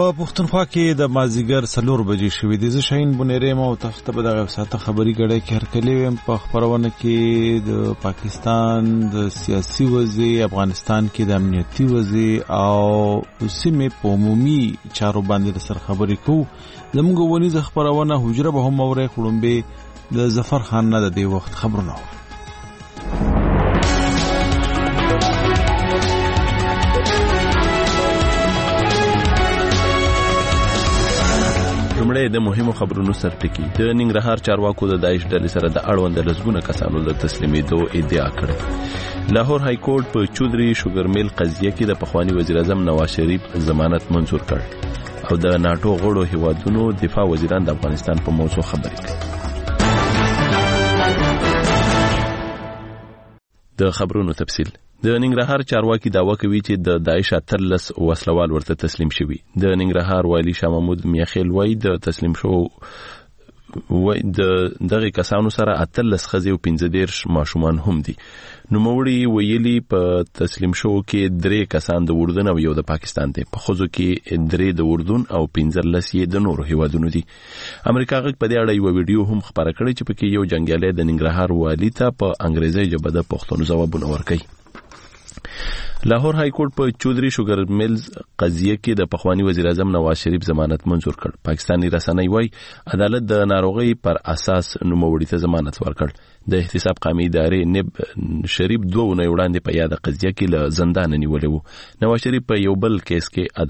په پښتونخوا کې د مازیګر 4 بجې شوې دي. زه شاهین بنيري ما تاسو ته په دغه ساعت خبري غړې کې هرکلی ويم. په خبرونه کې د پاکستان د سیاسي وضعیت، افغانستان کې د امنیتي وضعیت او سیمه په عمومي چارو باندې سره خبري کوو. زموږ ونیزه خبرونه حجره به هم اورې خړمبه د ظفر خان نه د دې وخت خبرونه. د مهمو خبرونو سرټکی د ننګرهار چارواکو د داعش ډلې سره د اړوند لزګونه کسانو د تسلیمېدو ادعا کړې. لاهور های کورټ په چودري شوګر میل قضیه کې د پخوانی وزیر اعظم نواز شریف ضمانت منظور کړ او د ناتو غړو هیوادونو دفاع وزیران د افغانستان په موضوع خبرې کړې. د خبرونو تفصیل. د ننګرهار چارواکي داوا کوي چې د داعش 13 وسلوال ورته تسلیم شوي. د ننګرهار والی شاه محمود میاخیل وای د تسلیم شو وای د دغه کسانو سره 13 خزي او 15 ماشومان هم دي. نوموړي ویلي په تسلیم شو کې 3 کسان د اردن او یو د پاکستان دي. په خوځو کې 3 د اردن او 15 یې د نورو هیوادونو دي. امریکا غږ په دې اړه یو ویډیو هم خبره کړې چې پکې یو جنگیالی د ننګرهار والی ته په انګریزي ژبه د پښتو ځوابونه ورکړي. لاهور های کورټ په چودري شوګر میلز قضیه کې د پخوانی وزیر اعظم نواز شریف ضمانت منظور کړ. پاکستانی رسنۍ وای عدالت د ناروغي پر اساس نوموړي ته ضمانت ورکړ. د احتساب قومي ادارې نب شریف 2 ونې وړاندې په یاد قضیه کې له زندان نیولې وو. نواز شریف په یو بل کیس کې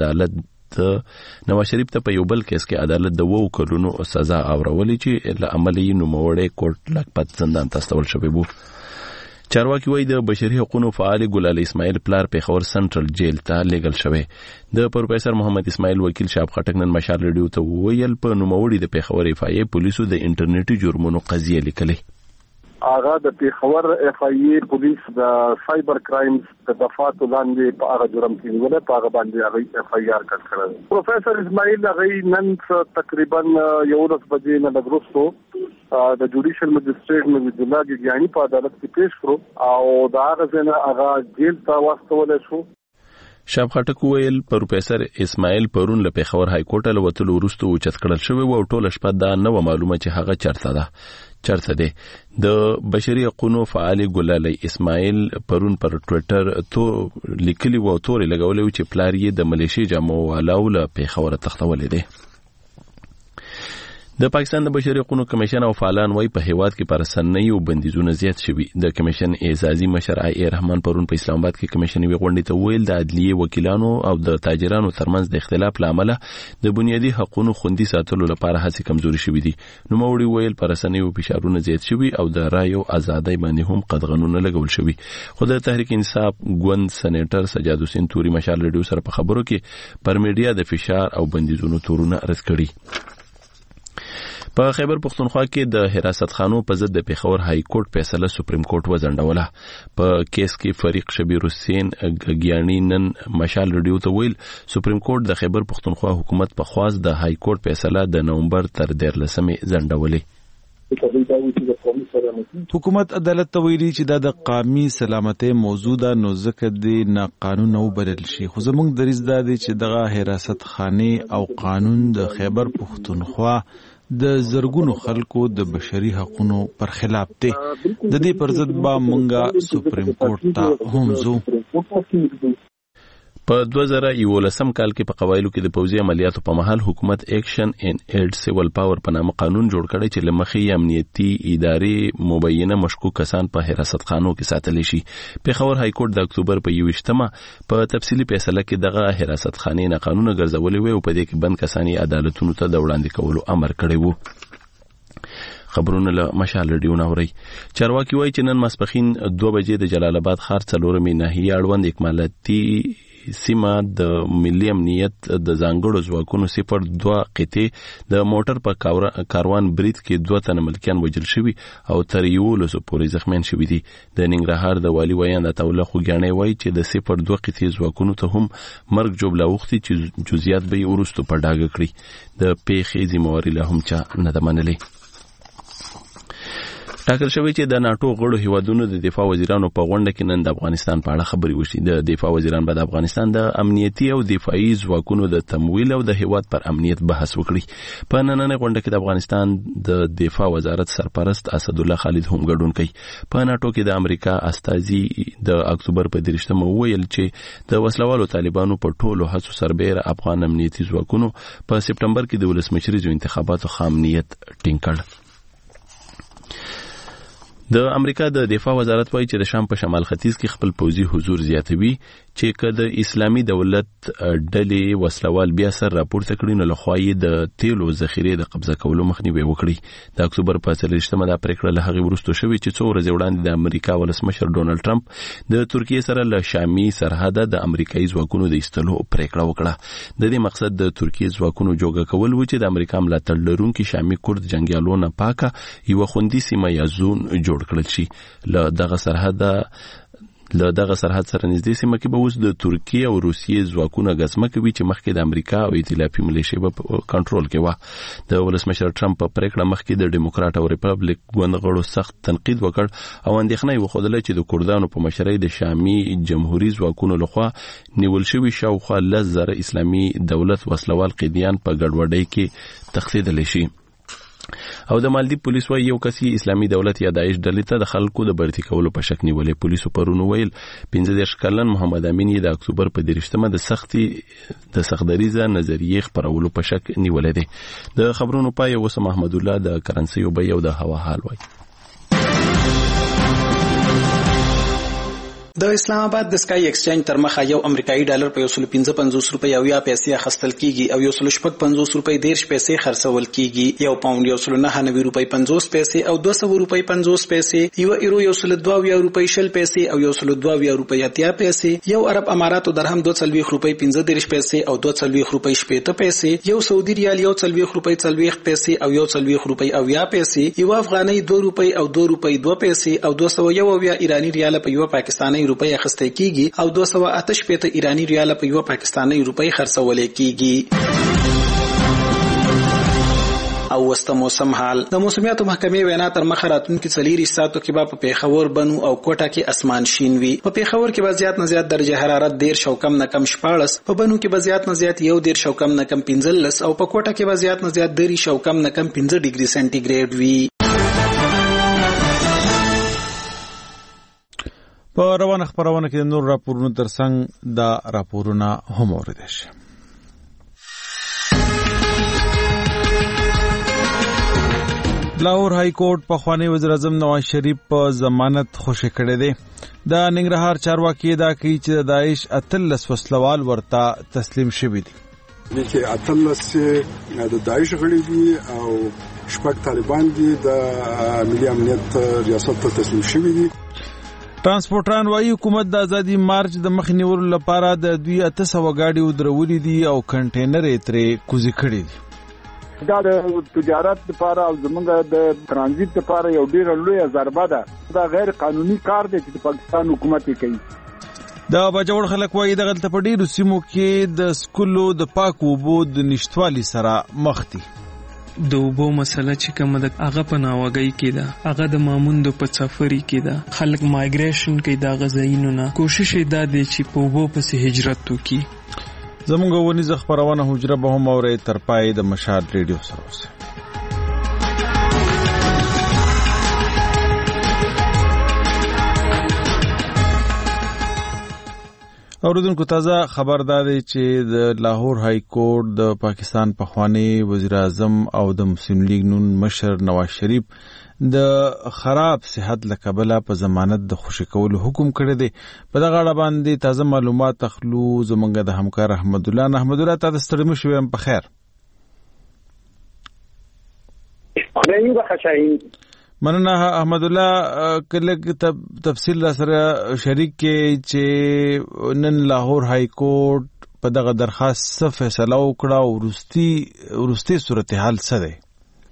عدالت د 2 کلونو سزا اورولې چې له عملي نوموړي کورټ لکپت زندان ته استول شوی وو. چارواکي وای د بشري حقوقو فعال ګلال اسماعیل پلار پیښور سنټرل جیل ته لیږل شوی. د پروفیسور محمد اسماعیل وکیل شاب خټک نن مشال ریډیو ته ویل په نوموړي د پیښور اف ای پولیسو د انټرنیټي جرمونو قضیه لیکلې. هغه د پیښور اف ای پولیس د سایبر کرایمز د دفعات لاندې په هغه جرم کې نیولې، په هغه باندې هغه اف ای آر کړل. پروفیسور اسماعیل هغه نن تقریبا 11 بجې نه لګروستو د جوډیشل مجسټریټ نوید الله ګیانی په عدالت کې پیښ کړو او دا غزنه هغه جیل ته واستول شو. شاب خټک ویل پروفیسور اسماعیل پرون له پیښور های کورټ له وتلو وروسته اوچت کړل شوی او ټول شپه دا نو معلومه چې هغه چرته ده. د بشري حقوقو فعال ګلال اسماعیل پرون پر ټوئیټر تو لیکلی و تورې لګولې چې پلار یې د ملیشي جامو والاو له پیښور تختولې ده. د پاکستان د بشري حقوقو کمیشن او فعالان وای په هیواد کې پر سنۍ او بندیزونه زیات شوي. د کمیشن اعزازي مشر ای رحمان پرون په اسلام آباد کې کمیشن وی غونډې ته ویل د عدلیه وکیلانو او د تاجرانو ترمنځ د اختلاف لامل د بنیادي حقوقو خوندي ساتلو لپاره هڅې کمزوري شوې دي. نوموړي ویل پر سنۍ او فشارونه زیات شوي او د رای او ازادۍ باندې هم قدغنونه لګول شوي. خو د تحریک انصاف ګوند سېنیټر سجاد حسین توري مشال ریډیو سره په خبرو کې پر میډیا د فشار او بندیزونو تورونه رد کړي. په خیبر پښتونخوا کې د حراست خانو په ضد د پیښور های کورټ فیصله سپریم کورټ وځنډوله. په کیس کې فریق شبیر حسین ګیانی نن مشال ریډیو ته ویل سپریم کورټ د خیبر پښتونخوا حکومت په خواست د های کورټ فیصله د نومبر تر 13 ځنډولې. حکومت عدالت ته ویلي چې دا د قومي سلامتۍ موضوع ده نو ځکه د ناقانون او بدل شي. خو زموږ دریځ دا دی چې دغه حراست خانه او قانون د خیبر پښتونخوا د زرګونو خلکو د بشري حقوقو پر خلاف دی. د دې پر ضد با مونږه سپریم کورټ ته هم ځو. په 2011 کال کې په قوایلو کې د پوځي عملیاتو په مهال حکومت اکشن ان ایډ سیول پاور په نامه قانون جوړ کړی چې لمخې امنیتي ادارې مبینه مشکوک کسان په حراست خانو کې ساتل شي. پیښور های کورټ د اکتوبر په 28 په تفصیلی فیصله کې دغه حراست خانې نه قانون ګرځولې وي او په دې کې بند کسان عدالتونو ته د وړاندې کولو امر کړی وو. خبرونه له مشال ریډیو نوري. چارواکي وایي چې نن ماسپخین 2 بجې د جلال آباد ښار 4مې ناحیه اړوند اکمالاتي سیمه د ملي امنیت د ځانګړو ځواکونو 02 قطعې د موټر په کاروان برید کې 2 تن ملکیان وژل شوي او تر 11 پورې زخمیان شوي دي. د ننګرهار د والی ویاند عطاالله خوګیاڼی وایي چې د 02 قطعې ځواکونو ته هم مرګ جوړ لاوختي چې جزئیات به ورستو په ډاګه کړي. د پیښې ذمہواری له هم چا نه ده منلې. ټاکل شوی چې د ناتو غړو هیوادونو د دفاع وزیرانو په غونډه کې نن د افغانستان په اړه خبرې وشي. د دفاع وزیران به د افغانستان د امنیتي او دفاعي ځواکونو د تمویل او د هیواد پر امنیت بحث وکړي. په نننۍ غونډه کې د افغانستان د دفاع وزارت سرپرست اسد الله خالد هم ګډون کوي. په ناتو کې د امریکا استازي د اکتوبر په 30 ویل چې د وسلوالو طالبانو په ټولو هڅو سربېره افغان امنیتي ځواکونو په سپټمبر کې د ولسمشریزو انتخاباتو خام نیت ټینګ کړ. د امریکا د دفاع وزارت وایي چې د شام په شمال ختیځ کې خپل پوځي حضور زیاتوي چې کله اسلامي دولت ډلې وسلوال بیا سر راپورته کړي نو لخوا د تیلو ذخیره د قبضه کولو مخنیوي وکړي. د اکتوبر په 30مه دا پریکړه له هغه وروسته شوې چې څو ورځې وړاندې د امریکا ولسمشر ډونالد ټرمپ د ترکیه سره له شامي سرحده د امریکایي ځواکونو د ایستلو پریکړه وکړه. د دې مقصد د ترکیه ځواکونو جوګه کول و چې د امریکا ملاتړ لرونکي شامي کورد جنگیالو نه پاکه یو خوندي سیمه یا زون جوړ کړل شي. له دغه سرحد سره نږدې سیمه کې به اوس د ترکیه او روسیې ځواکونه غزمه کوي چې مخکې د امریکا او ائتلافي ملیشې په کنټرول کې و. د ولسمشر ټرمپ په پریکړه مخکې د ډیموکرات او ریپبلیک ګوند غړو سخت تنقید وکړ او اندېښنه یې وښودله چې د کردانو په مشرۍ د شامي جمهوریت ځواکونو لخوا نیول شوي شاوخوا 10,000 اسلامي دولت وسلوال قیدیان په ګډوډۍ کې تښتېدلی شي. او د مالدیپ پولیس وايي یو کس اسلامي دولت یا داعش ډلې ته د خلکو د برتی کولو په شک نیولې. پولیسو پرون ویل 15 کلن محمد امین د اکتوبر په 30مه د سختدریزه نظریه خبرولو په شک نیولې دي. د خبرونو پای وسم احمد الله د کرنسي او بیو د هوا حال وایي. د اسلام آباد د سکای ایکسچینج تر مخه یو امریکایي ډالر په 155 روپۍ او یا پیسې اخیستل کیږي او 150 روپۍ 10 پیسې خرڅول کیږي. یو پاوند 190 روپۍ 50 پیسې او 200 روپۍ 50 پیسې، یو ایرو 122 روپۍ 20 پیسې او 122 روپۍ 80 پیسې، یو عرب اماراتو درهم 240 روپۍ 15 پیسې او 240 روپۍ 70 پیسې، یو سعودي ریال 140 روپۍ 40 پیسې او 140 روپۍ 90 پیسې، یو افغاني 2 روپۍ او 2 روپۍ 2 پیسې او 201 ایرانی ریال په یو پاکستاني روپۍ اخیستل کیږي او 288 ایرانی ریال په یو پاکستاني روپۍ خرڅول کیږي. او وسته موسم حال. د موسمیاتو محکمې وینا تر مخه راتلونکي 4 ساعتو کې به په پیښور، بنو او کوټه کې اسمان شین وي. په پیښور کې به زیات نه زیات درجه حرارت 10 او کم نه کم 14، په بنو کې به زیات نه زیات 10 او کم نه کم 15 او په کوټه کې به زیات نه زیات 10 او کم نه کم 15 ډیګري سنټیګریډ وي. په روانه خبرونه کې نور راپورونو ترڅنګ دا راپورونه هم اوریدل شي. لاهور های کورټ په خوانی وزیر اعظم نواز شریف په ضمانت خوشی کړی دی. د ننګرهار چارواکي دا کوي چې داعش 13 وسلوال ورته تسلیم شوی دي. چې 13 د داعش غړي دي او شپږ طالبان دي د ملي امنیت ریاست ته تسلیم شوی دي. ترانسپورټران وايي حکومت د ازادي مارچ د مخنیولو لپاره د 200 غاډي ودرولې دي او کنټینر یې ترې کوزي کړي دي. دا د تجارت لپاره او زمونږ د ترانزیت لپاره یو ډیر لوی ضربه ده. دا غیر قانوني کار دی چې پاکستان حکومت کوي. دا بجوړ خلک وايي د غلطه پډې رسمو کې د سکولو د پاکو اوبو د نشټوالي سره مخ دي. د اوبو مسله چې کومه د هغه په ناوګۍ کې ده، هغه د ماموند په سفري کې ده. خلک مایګریشن کوي دا غزاینو نه. کوشش یې دا دی چې په اوبو پسې هجرت وکړي. زموږ ونیزه خبرونه حجره به هم اوري تر پای د مشال ریډیو سره اوسه. اوریدونکو تازه خبردار دی چې د لاهور های کورټ د پاکستان پخوانی وزیر اعظم او د مسلم لیگ نون مشر نواز شریف د خراب صحت لکبله په ضمانت د خوشی کولو حکم کړی دی. په دغه اړه باندې تازه معلومات اخلو زمونږ د همکار احمد الله تاسو ستړي مو شوم په خیر. مننه احمد الله. کله تفصیل سره شریک کې چې نن لاهور های کورټ په دغه درخواست څه فیصله وکړه او وروستي صورتحال څه دی؟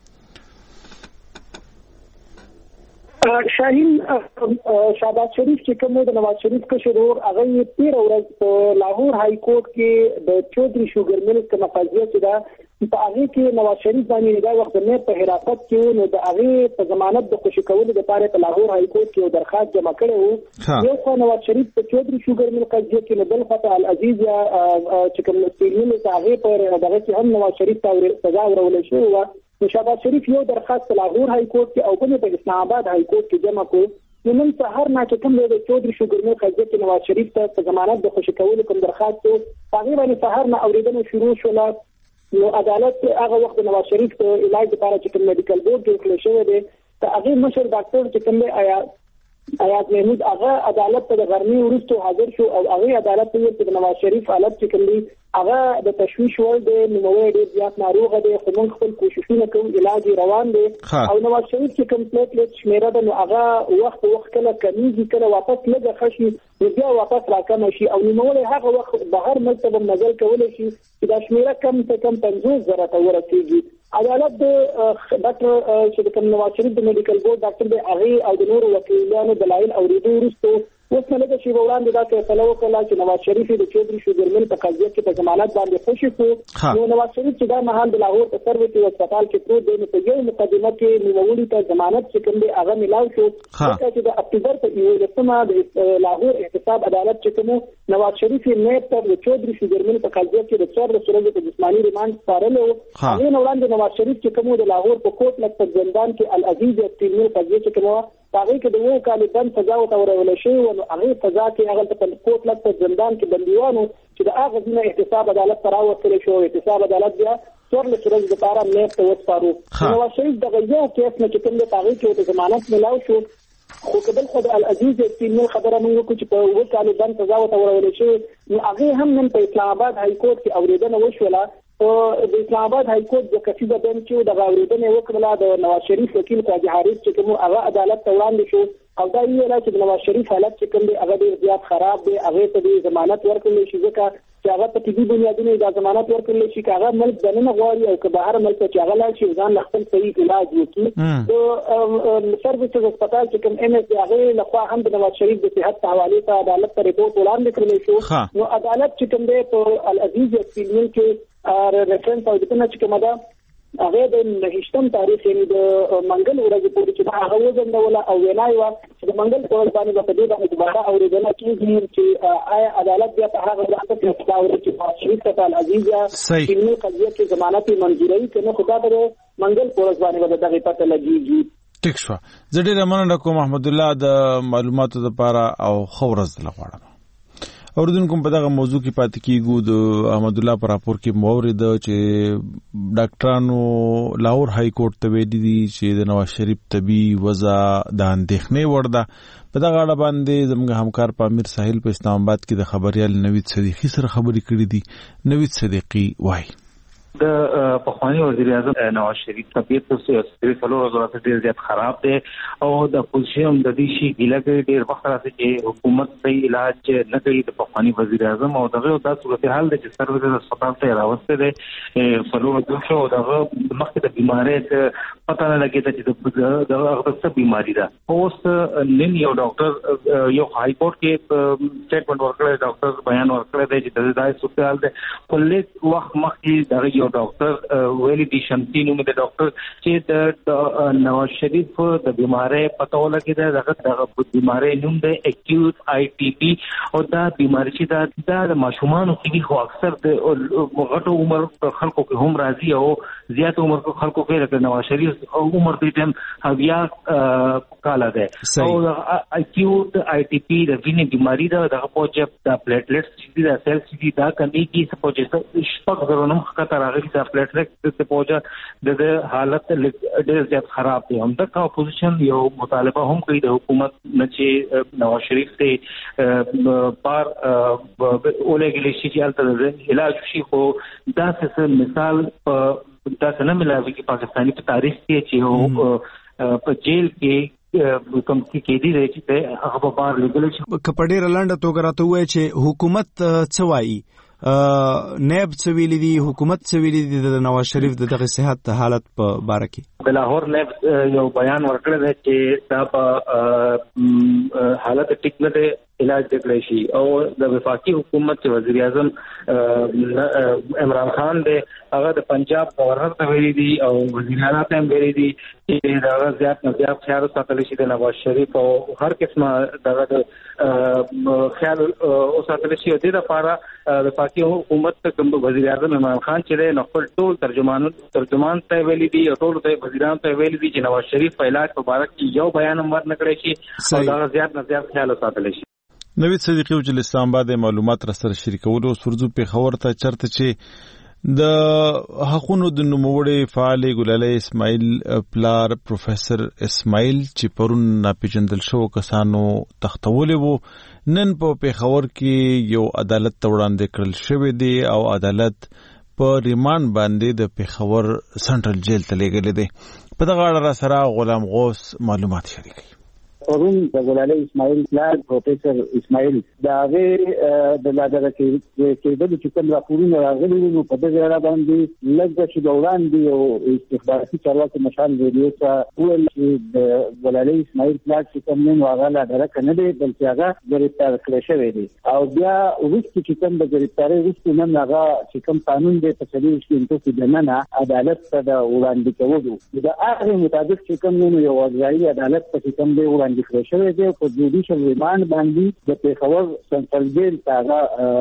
شاهین شهباز شریف چې کوم د نواز شریف کشرور هغه 13 ورځ په لاهور های کورټ کې د چودري شوګر ملک کومه قضیه چې دا په هغه کې نواز شریف باندې دا وخت نه په حراست کې نو د هغه په ضمانت د خوشی کولو لپاره په لاهور های کورټ کې درخواست جمع کړی وو. یو خو نواز شریف په چودري شوګر مل قضیه کې نو بل خطا العزیز یا چې کوم سپیلینو ته هغه پر دغه کې هم نواز شریف ته سزا ورول شو. نو شهباز شریف یو درخواست په لاهور های کورټ کې او بل په اسلام آباد های کورټ کې جمع کړ. نن سهار نه چې کوم د چودري شوګر مل قضیه کې نواز شریف ته په ضمانت د خوشی کولو کوم درخواست وو هغه باندې سهار نه اوریدنه شروع شول. نو عدالت هغه وخت نواز شریف ته علاج لپاره چې کوم میډیکل بورډ جوړ کړی شوی دی ته هغه مشر ډاکټر چې کوم دی آیات محمود هغه عدالت ته د غرمې وروسته حاضر شو او هغه عدالت ته چې نواز شریف حالت چې کوم دی هغه د تشویش ور دی نو ډېر زیات ناروغ دی خو موږ خپل کوششونه کوو علاج روان دی او نواز شریف چې کوم پلیټلیټ شمیره ده نو هغه وخت کله کمیږي کله واپس لږه خشي نو بیا واپس راکم شي او نو هغه وخت بهر ملتبه نظر کولای شي چې دا شمیره کم څه کم 50,000 ته ورسیږي. عدالت د ډاکټر چې کوم نواز شریف د میډیکل بورډ ډاکټر دی هغه او د نورو وکیلانو دلایل اوریدو وروسته اوس نه لږ شی وړاندې دا فیصله وکړه چې نواز شریف د چودري شوګر مل په قضیه کې په ضمانت باندې خوشی شو. نو نواز شریف چې دا مهال د لاهور په سرویسي هسپتال کې پروت دی نو په یو مقدمه کې نیولې ته ضمانت چې کوم دی هغه ملاو شو چې د اکتوبر په 11مه د لاهور احتساب عدالت چې کوم نواز شریف نه پر د چودري شوګر مل په قضیه کې د 4 ورځې په جسماني ریماند سپارلو هغه نو وړاندې نواز شریف چې کوم د لاهور په کوټ لک په زندان کې العزیز تیمور قضیه چې کوم هغه کې د یو کال بند سزا ورول شي او هغه سزا کې هغه په کوټ لک په زندان کې بنديوانو چې د هغه ځینې احتساب عدالت سره وصل شو. احتساب عدالت بیا 4 ورځې لپاره نه ته وسپارو. نواز شریف دغه یو کیس نه چې کوم د هغه کې د ضمانت ملاو شو خو کبل خد العزیز تیمور خبره موږ کو چې په یو کال بند سزا ورول شي نو هغه هم نن په اسلام آباد های کورټ کې اوریدنه وشوله. د اسلام آباد های کورټ د کسیده بنچ چې د اوریدنې وکړه د نواز شریف وکیل قاضي حارث چې کوم هغه عدالت ته وړاندې شو او دا یې لا چې نواز شریف حالت چې کوم دی هغه ډیر زیات خراب دی هغه ته ضمانت ورکړل شي ځکه چې هغه په طبي بنیادونو د ضمانت ورکړل شي چې هغه ملک دنه غواړي او که بهر ملک چې هغه لا شي ځان خپل صحیح علاج وکړي. د سرویسز هسپتال چې کوم ام اس هغه لخوا هم د نواز شریف د صحت حواله ته عدالت ته ریپورت وړاندې کړل شو. نو عدالت چې کوم دی په العزیز تیمور کې ریفرنس او د چې کومه ده هغه د 9 تاریخ یعنی د منګل ورځې پورې چې هغه وزندوله او ویلای و چې د منګل په ورځ باندې په دې باندې دوباره اوریدنه کیږي چې آیا عدالت بیا په هغه ورځ کې فیصله وکړي چې شریف ته العزیز یا د قضیه کې ضمانت منظوري کنه خدا د منګل په ورځ باندې دغه پته لګیږي. ټیک شو. زه ډېر مننه کوم محمد الله د معلوماتو لپاره او خورز لغواړم. اوردونکو په دغه موضوع کې پاتې کیږو. د احمد الله پر راپور کې مورید چې ډاکټرانو لاهور های کورټ ته ویلي دي چې د نواز شریف طبي وضع د اندېښنې وړ ده. په دغه اړه باندې زموږ همکار پامیر ساحل په اسلام آباد کې د خبريال نوید صدیقی سره خبرې کړې دي. نوید صدیقی وایي د پخوانی وزیر اعظم نواز شریف طبیعت څه سری فلور غلطه ډیر زیات خراب دی او د اپوزیشن د دې شي ګیلګ ډیر وخت راځي چې حکومت صحیح علاج نه کوي د پخوانی وزیر اعظم او دغه د صورتحال د سرویس هسپتال ته راوستي دی فلور د شو دغه مخکې د بیماری پته نه لګیږي چې دغه څه بیماری ده. اوس نن یو ډاکټر یو های کورټ کې سټیټمنټ ورکړی ډاکټر بیان ورکړی دی چې د صورتحال د کله وخت مخکې دغه یو ډاکټر ویلي دي شمسي نوم د ډاکټر چې د نواز شریف د بیماری پته ولګیده دغه بیماری نوم د اکیوټ آی ټي پی او دا بیماری چې د ماشومان کې خو اکثر د غټو عمر خلکو کې هم راځي او زیات عمر خلکو کې د نواز شریف عمر د ټیم اویا کاله ده او اکیوټ آی ټي پی د وینې بیماری ده د پوجا د پلیټلیټس چې د سیل چې دا کمی کې سپوجه شپږ غرونم خطر راغلی د پلیټلیټ ته پوجا د حالت ډېر زیات خراب دي. هم د اپوزیشن یو مطالبه هم کوي د حکومت نه چې نواز شریف ته بار اولګل شي چې البته علاج شي خو دا څه مثال دا څنګه ملایوي چې پاکستاني په تاریخ کې چې په جیل کې کوم کې دي چې هغه بار لګل شي. کپډې رلانډه توګه راته وایي چې حکومت څه وایي نیب څه ویلي دي حکومت څه ویلي دي د نواز شریف دغه صحت حالت په باره کې. د لاهور نیب یو بیان ورکړی دی چې دا په حالت ټیک نه دی علاج وکړي شي. او د وفاقي حکومت وزیر اعظم عمران خان دی هغه د پنجاب گورنر ته ویلي دي او وزیر اعلی ته ویلي دي چې دا زیات نه زیات خیال ساتل شي د نواز شریف او هر قسمه دغه خیال او ساتل شي د لپاره د وفاقي حکومت کوم وزیر اعظم عمران خان چې د خپل ټول ترجمان ته ویلي دي او ټول ته وزیرانو ته ویلي دي چې نواز شریف په علاج مبارک کې یو بیان هم ورنه کړی شي او دا زیات نه زیات خیال ساتل شي. نوید صدیقی او جل اسلام آباد معلومات را سره شریکولو سرزو په خبر ته چرته چې د حقونو د نوموړي فعال ګلالي اسماعیل پلار پروفیسور اسماعیل چې پرون ناپېژندل شو کسانو تختولې وو نن په پیښور کې یو عدالت ته وړاندې کړل شوی دی او عدالت په ریماند باندې د پیښور سنټرل جیل ته لېږلی دی. په دغه اړه را سره غلام غوث معلومات شریکوي. پرون د ګلالي اسماعیل پلار پروفیسور اسماعیل دا غي د لادره کې د کوم راپورونه راغلي نو په دغه اړه باندې لږ چې دوران دی او استخباراتي چارواکي مشال ویډیو ته ویل چې د ګلالي اسماعیل پلار چې کوم نه هغه لادره کنه دی بلکې هغه ګرفتار کړی شوی دی او بیا وروسته چې کوم د ګرفتاري وروسته نن هغه چې کوم قانون دی په سلیش کې انتو کې دننه عدالت ته د وړاندې کولو د هغه مطابق چې کوم نو یو ځای عدالت ته کوم دی وړاندې کړی دی په جوډیشل ریماند باندې د پیښور سنټرل جیل ته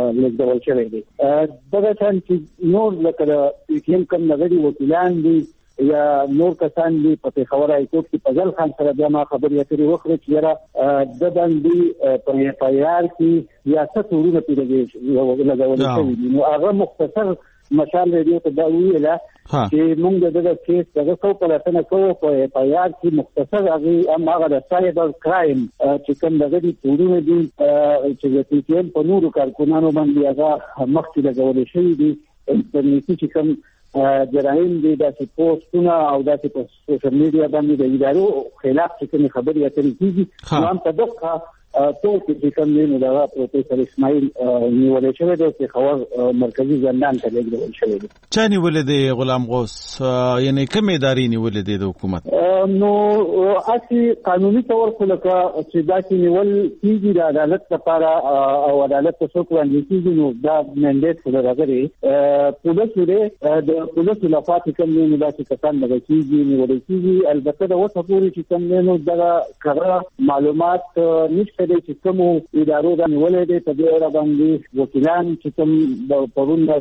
لږ شوی دی. دغه څنګه چې نور لکه کوم کوم نظري وکیلان دي یا نور کسان دي په پیښور های کورټ کې فضل خان سره بیا ما خبرې اترې وکړې چې یاره د باندې په پایار کې ریاست ورونه پیږي لګول شوی دي. نو هغه مختصر مشال ریډیو ته دا ویله چې موږ دغه کیس دغه څو پلاتنه کوو په پایار کې مختصر هغه د سایبر کرایم چې کوم دغه دي ټولونه دي چې د پی ټی ایم په نورو کارکونانو باندې هغه مخکې لګول شوی دي انټرنیټي چې کوم جرایم دي د پوسټونه او د سوشل میډیا باندې د ادارو خلاف چې کوم خبرې اترې کیږي نو هم تدقه ټول چې کوم نه دا پروفیسور اسماعیل نیول شوی دی چې خبر مرکزی زندان ته لګول شوی دی. چا نیول دی غلام غوث یعنی کوم ادارې نیول دی د حکومت؟ نو اصلي قانوني تور خو لکه چې دا چې نیول کیږي د عدالت لپاره او عدالت ته څوک وړاندې کیږي نو دا منډیټ خو راغلی پولیس لري د پولیس لخوا چې کوم نه دا چې کسان لګي کیږي نیول کیږي البته د وڅ پورې چې کوم نه دا کړه معلومات نشته چې کوم ادارو باندې ولې دي په دې اړه باندې وکیلان چې کوم د پرون د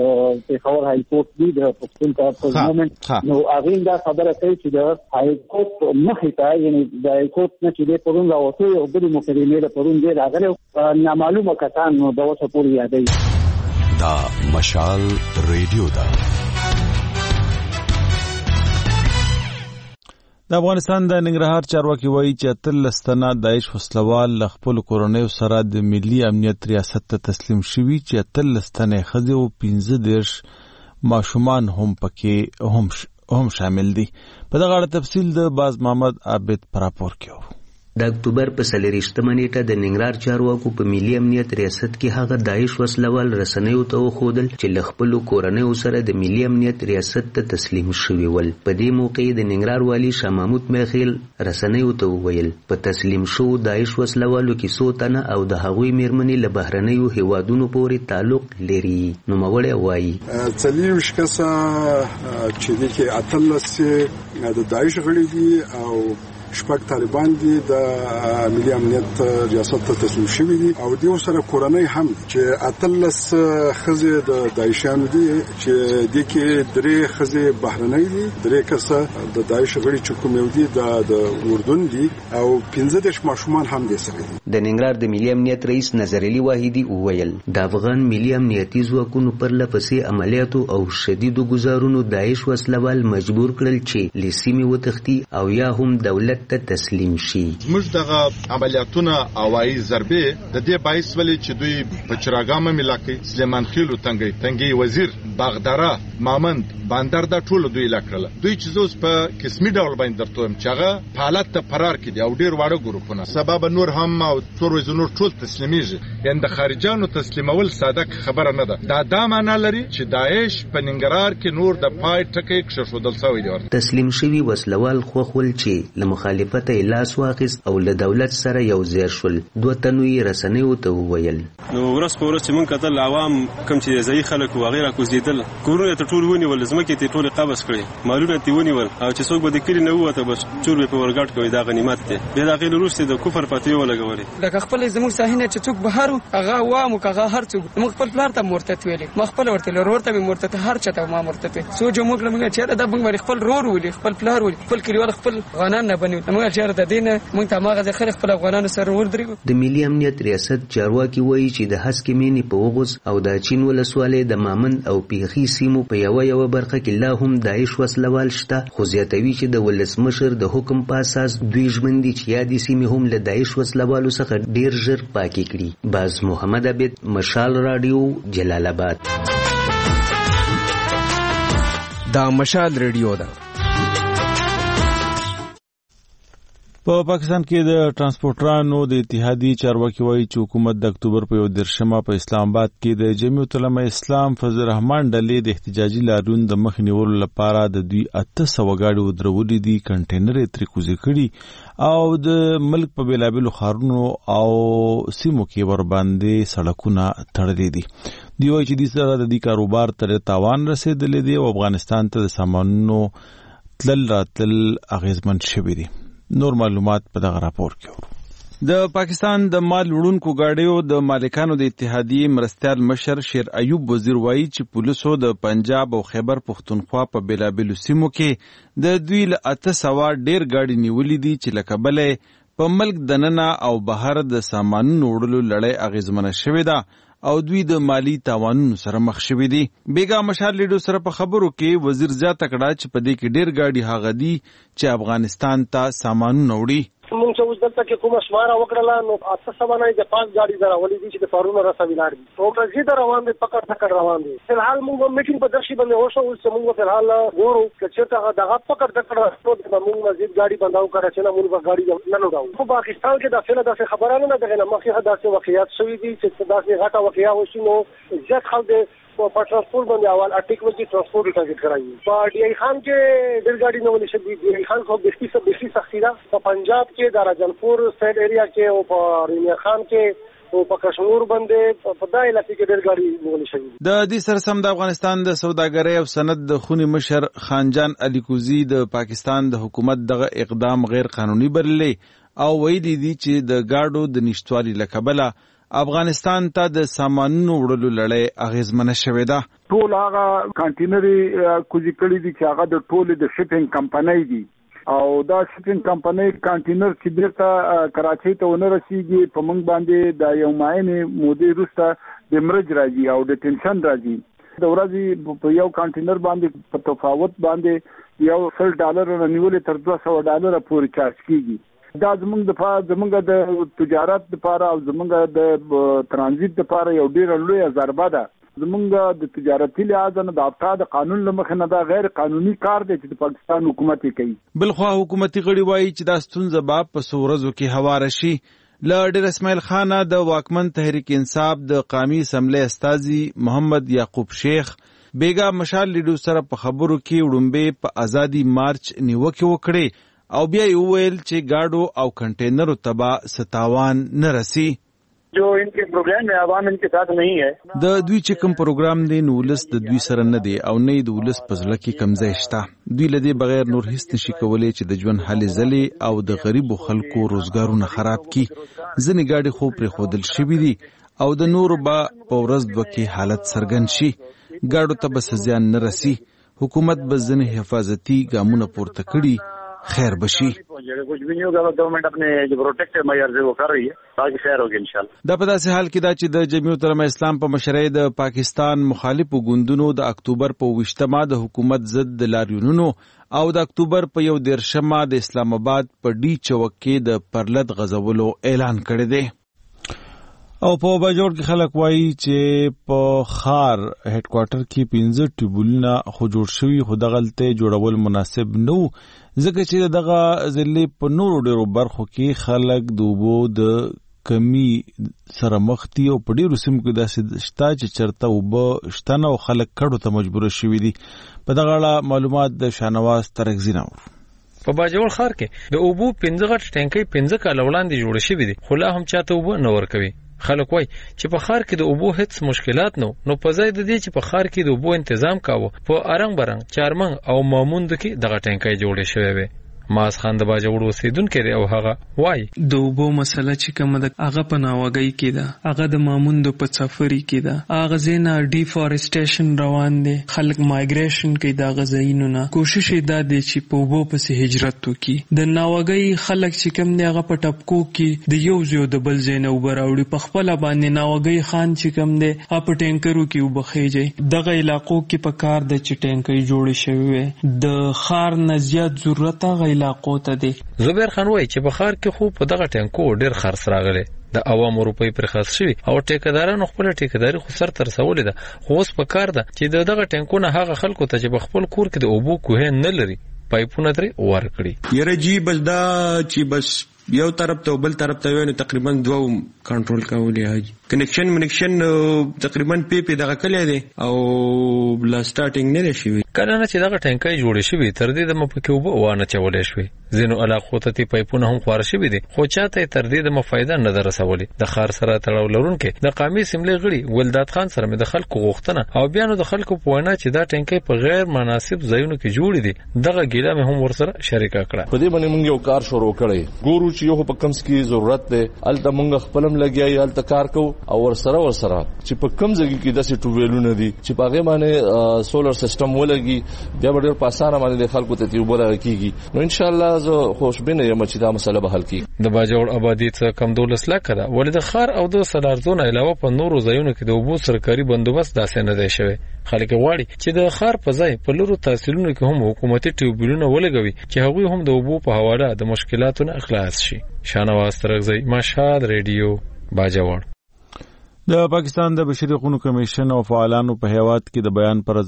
پیښور های کورټ دی د پښتون کارپوریشن نو هغه دا خبره کوي چې د های کورټ مخې ته یعنی د های کورټ نه چې د پرون راوته او د مکرمه د پرون دی راغله نامعلومه کسان نو د وڅ پورې یادې دا مشال ریډیو دا د افغانستان د ننګرهار چارواکي وایي چې 13 تنه داعش وسلوال له خپل کورنیو سره د ملي امنیت ریاست ته تسلیم شوي چې 13 تنه ښځې او 15 ماشومان هم پکې هم شامل دي. په دغه اړه تفصیل د باز محمد عابد پر راپور کې د اکتوبر په 23 نیټه د ننګرهار چارواکو په ملي امنیت ریاست کې هغه داعش وسلوال رسنیو ته وښودل چې له خپلو کورنیو سره د ملي امنیت ریاست ته تسلیم شوي ول. په دې موقع د ننګرهار والي شاه محمود میخیل رسنیو ته وویل په تسلیم شو داعش وسلوالو کې 100 تنه او د هغوی میرمنې له بهرنیو هیوادونو پورې تعلق لري. نوموړی وایي 40 کسه چې د کې 18 د داعش غړي دي او شپږ طالبان دي د ملي امنیت ریاست ته تسلیم شوي دي او دیو سره کورنۍ هم چې 18 ښځې د داعشانو دي چې د کې 3 ښځې بهرنۍ دي 3 کسه د داعش غړي چې کوم یو دي د اردن دي او 15 ماشومان هم دي سره دي. د ننګرهار د ملي امنیت رئیس نظر علي واحدي وویل د افغان ملي امنیتي ځواکونو پر لپسې عملیاتو او شدیدو گزارونو داعش وسلوال مجبور کړل چې لسیمه وتختی او یا هم دولت ته تسلیم شي. موږ دغه عملیاتونه اوایي ضربې د دې باعث ولې چې دوی په چراګام ملاقات سلیمان خېلو تنګي وزیر باغدارا مامند باندر دا ټول دوی لاکړل. دوی چې زوس په قسمي ډول باندې درتوم چې هغه په حالت ته فرار کړي او ډیر واړه ګروپونه سبب نور هم او څور وزنور ټول تسلیميږي. یعنی د خارجانو تسلیمول ساده خبره نه ده. دا معنا لري چې داعش په ننګرهار کې نور د پای ټکی کښښودل شوی دی. تسلیم شوی وسلوال خوخول چې له مخالفت لاس واخیست او له دولت سره یو ځای شول. دوه تنوي رسنیو ته وویل نو ورځ په ورځ چې مونږ کتل عوام کم چې ځای خلک وغیرہ کوزیدل کورونه ته ټول ونیول زمکه ته ټول قبض کړي مالونه ته ونیول او چې څوک به د کلی نه وته بس چور په ورګټ کوي دا غنیمت ته به دا غیر روسي د کفر پاتې ولګوري. دا خپل زموږ صحنه چې څوک بهارو هغه وامو هغه هر څوک موږ خپل پلار ته مرتد ویلي ما خپل ورته ورته مرتد هر چاته ما مرتد سو جو موږ لمغه چې دا موږ خپل رور ولي خپل پلار ولي خپل کلیوال خپل غنان نه بنوي موږ چې د دین موږ ته ماغه ځخره خپل غنان سره ور درګو. د ملي امنیت ریاست چارواکي وایي چې د هسکې مینې په وغوز او د چین ولسوالۍ د مامند او پیخي سیمو په یو برخه کې لا هم داعش وسلوال شته. خو زیاتوي چې د ولسمشر د حکم په اساس دوی ژمن دي چې یادې سیمې هم له داعش وسلوالو څخه ډیر ژر پاکې کړي. باز محمد عبید مشال رادیو جلال آباد. دا مشال رادیو ده. په پاکستان کې د ترانسپورټرانو د اتحادیې چارواکي وایي چې حکومت د اکتوبر په 10 په اسلام آباد کې د جمعیت العلماء اسلام فضل الرحمن ډلې د احتجاجي لاریون د مخ نیولو لپاره د دوی 800 غاډي ودرولې دي کنټینر یې ترې کوزې کړي او د ملک په بیلابیلو ښارونو او سیمو کې ور باندې سړکونه تړلې دي. دوی وایي چې د سره د دې کاروبار تر تاوان رسیدلې دي او افغانستان ته د سامانونو تلل راتل اغیزمن شوي دي. نور معلومات په دغه راپور کې ورو. د پاکستان د مال وړونکو گاډیو د مالکانو د اتحادیې مرستیال مشر شیر ایوب وزیر وایي چې پولیسو د پنجاب او خیبر پختونخوا په بیلابیلو سیمو کې د دوی له 800 ډیر گاډي نیولې دي چې لکه بلې په ملک دننه او بهر د سامانونو وړلو لړۍ اغیزمنه شوې ده او دوی د مالی تاوانونو سره مخ شوي دي. بیګا مشال لیډو سره په خبرو کې وزیر زیاته کړه چې په دې کې ډیر گاډي هغه دي چې افغانستان ته سامانونه وړي. مونږ چې اوس دلته کې کومه شماره وکړله نو 800 نه د 5 ګاډي زره ولې دي چې د فارونو رسوي لار دي او مزید روان دي پکړ روان دي. فلحال مونږ میټینګ په درشي باندې وشو چې مونږ فلحال ګورو چې څه دغه پکړ نو مونږ مزید ګاډي بنداو کړه چې مونږ ګاډي نه لوډاو. په پاکستان کې د فعل د خبره نه ده نه مخکې داسې واقعیت شوې دي چې داسې غټه واقعیا وشي نو زیات خلک په ټرانسپورټ باندې اول اټیکل کې ټرانسپورټ ټاګټ کراوي. په ډي آی خان کې ډېر ګاډي نه ولې شي. ډي آی خان خو بيخي سختي ده. په پنجاب کې د راجنپور سایډ ایریا کې او په رینیا خان کې او په کشمیر باندې په دای علاقې کې ډېر ګاډي نیول شوي. د دې سره سم د افغانستان د سوداګرۍ او صنعت د خونی مشر خانجان علي کوزی د پاکستان د حکومت دغه اقدام غیر قانوني بللې او ویلي دي چې د گاډو د نشټوالي لکبله افغانستان ته د سامانونو وړلو لړۍ اغیزمنه شوې ده. ټول هغه کانټینري کوزي کړي دي چې هغه د ټول د شپینګ کمپنۍ دي او دا شپینګ کمپنۍ کانټینر چې بیرته کراچۍ ته ونه رسیږي په موږ باندې د یو معینه مودې وروسته د مرج راځي او د ټینشن راځي. د ورځې په یو کانټینر باندې په تفاوت باندې یو $100 نیولې تر $200 پورې چارج کیږي. دا زمونږ د تجارت لپاره او زمونږ د ترانزیت لپاره یو ډیر لوی ضربه ده. زمونږ د تجارتي لحاظ نه د افتا د قانون لمخې نه دا غیر قانوني کار دی چې د پاکستان حکومت کوي. بلخوا حکومتي غړي وایي چې دا ستونزه به په څو کې هواره شي. ډیر اسماعیل خان د واکمن تحریک انصاف د قومي اسمبلی استازي محمد یعقوب شیخ بیګا مشال لیډو سره په خبرو کې وړومبه په ازادي مارچ نیوکه وکړي او بیا یې وویل چې گاډو او کنټینرو تبا ستاوان نه رسی. جو ان کے پروگرام میں عوام ان کے ساتھ نہیں ہے. د دوی چې کوم پروګرام دی نو ولس د دوی سره نه دی او نه د ولس په ځل کې کمزای شته. دوی لدی بغیر نور هیڅ نشي کولای چې د ژوند حالي زلي او د غریبو خلکو روزګارونه خراب کی. ځنې گاډي خو پر خودل شوی دي او د نور با په ورځ دوکي حالت سرګن شي. گاډو ته بس ځان نه رسی. حکومت به ځنې حفاظتي ګامونه پورته کړي. خیر بشي. کچھ بھی نہیں ہوگا گورنمنٹ اپنے جو پروٹیکٹیو میئرز وہ کر رہی ہے تاکہ خیر ہوگی انشاءاللہ. دا په داسې حال کې دا چې د جمعیت العلماء اسلام په مشرۍ د پاکستان مخالفو ګوندونو د اکتوبر په 20 د حکومت ضد د لاریونونو او د اکتوبر په 11 د اسلام آباد په ډي چوک کې د پرلط غزولو اعلان کړی دی. او په باجوړ کې خلک وایي چې په خار هډ کوارټر کې 15 ټیبولونه خو جوړ شوي خو دغلته جوړول مناسب نو ځکه چې دغه ځلې په نورو ډیرو برخو کې خلک د اوبو د کمی سره مخ دي او په ډیرو سیمو کې داسې شته چې چرته اوبه شته نه او خلک کډو ته مجبور شوي دي. په دغه اړه معلومات د شاهنواز ترکزي نه ورو. په باجوړ ښار کې د اوبو 15 غټ ټانکۍ 15 کال وړاندې جوړ شوي دي خو لا هم چاته اوبه نه ورکوي. خلک وای چې په خار کې د اوبو هیڅ مشکلات نو په ځای د دې چې په خار کې د اوبو تنظیم کاوه په ارنګ برنګ چارمنګ او ماموند کې دغه ټانکۍ جوړې شوې وي. ماس خان د باجوړ اوسیدونکو دی او هغه وای د اوبو مسله چې کومه د هغه په ناوګۍ کې ده هغه د ماموند په سفری کې ده هغه زینا ډیفورسټیشن روان دي خلک مایګریشن کوي د غزاینو نه کوشش یې دا دی چې په اوبو پسې هجرت وکړي. د ناوګۍ خلک چې کوم دی هغه په ټپکو کې د یو ځای د بل ځای نه وبراوړي په خپل باندې ناوګۍ خان چې کوم دی په ټینکرو کې وبخېږي. دغه علاقو کې په کار د چې ټینکۍ جوړې شوی د خار نه زیات ضرورت علاقو ته دي. زبیر خان وای چې بخار کې خو په دغه ټانکو ډیر خرڅ راغلي د عوامو روپۍ پر خاص شوی او ټیکدارانو خپل ټیکداري خو سر تر سوولې ده خو اوس په کار ده چې دغه ټانکونه هغه خلکو ته چې خپل کور کې د اوبو کوه نه لري پایپونه ترې ورکړي. یره جی بس دا چې بس یو طرف ته بل طرف ته ویني تقریبا دوه کنټرول کولې هاجي کنیکشن تقریبا پی دغه کلی دی او لا سٹارټینګ نه شي کله نه چې دغه ټانکۍ جوړې شوی تر دې د مپکې وبو وانه چولې شوی زینو علاقو ته پایپونه هم خوار شوی دي خو چاته تر دې د مفایده نه درسولې. د خار سره تړاو لرونکو د قومي سیملې غړي ولدات خان سره د خلکو غوښتنه او بیا نو د خلکو په وینا چې دا ټانکۍ په غیر مناسب ځایونو کې جوړې دي دغه ګیله مې هم ورسره شریکه کړه. په دې باندې موږ یو کار شروع کړی ګورو چې یو په کمس کې ضرورت ده الته موږ خپلم لګیای الته کار کو او ورسره چې په کم ځای کې داسې ټوویلونه دي چې په هغه باندې سولر سیستم ولګي بیا ډېر په اسانه باندې د خلکو ته تیوبه راکېږي. نو ان شاء الله زه خوشبینه یم چې دا مسله به حل کیږي. د باجوړ آبادی څخه کم 12 لک ده ولې د خار او د سلارزون علاوه په نورو ځایونو کې د اوبو سرکاري بندوبست داسې نه دی شوی. خلک غواړي چې د خار په ځای په لورو تحصیلونو کې هم حکومتي ټیوبلونه ولګوي چې هغوی هم د اوبو په حواله د مشکلاتو نه خلاص شي. شاهنواز ترکزی مشهد ریډیو باجوړ. د پاکستان د بشري حقوقو کمیشن او فعالانو په هیواد کې د بیان پر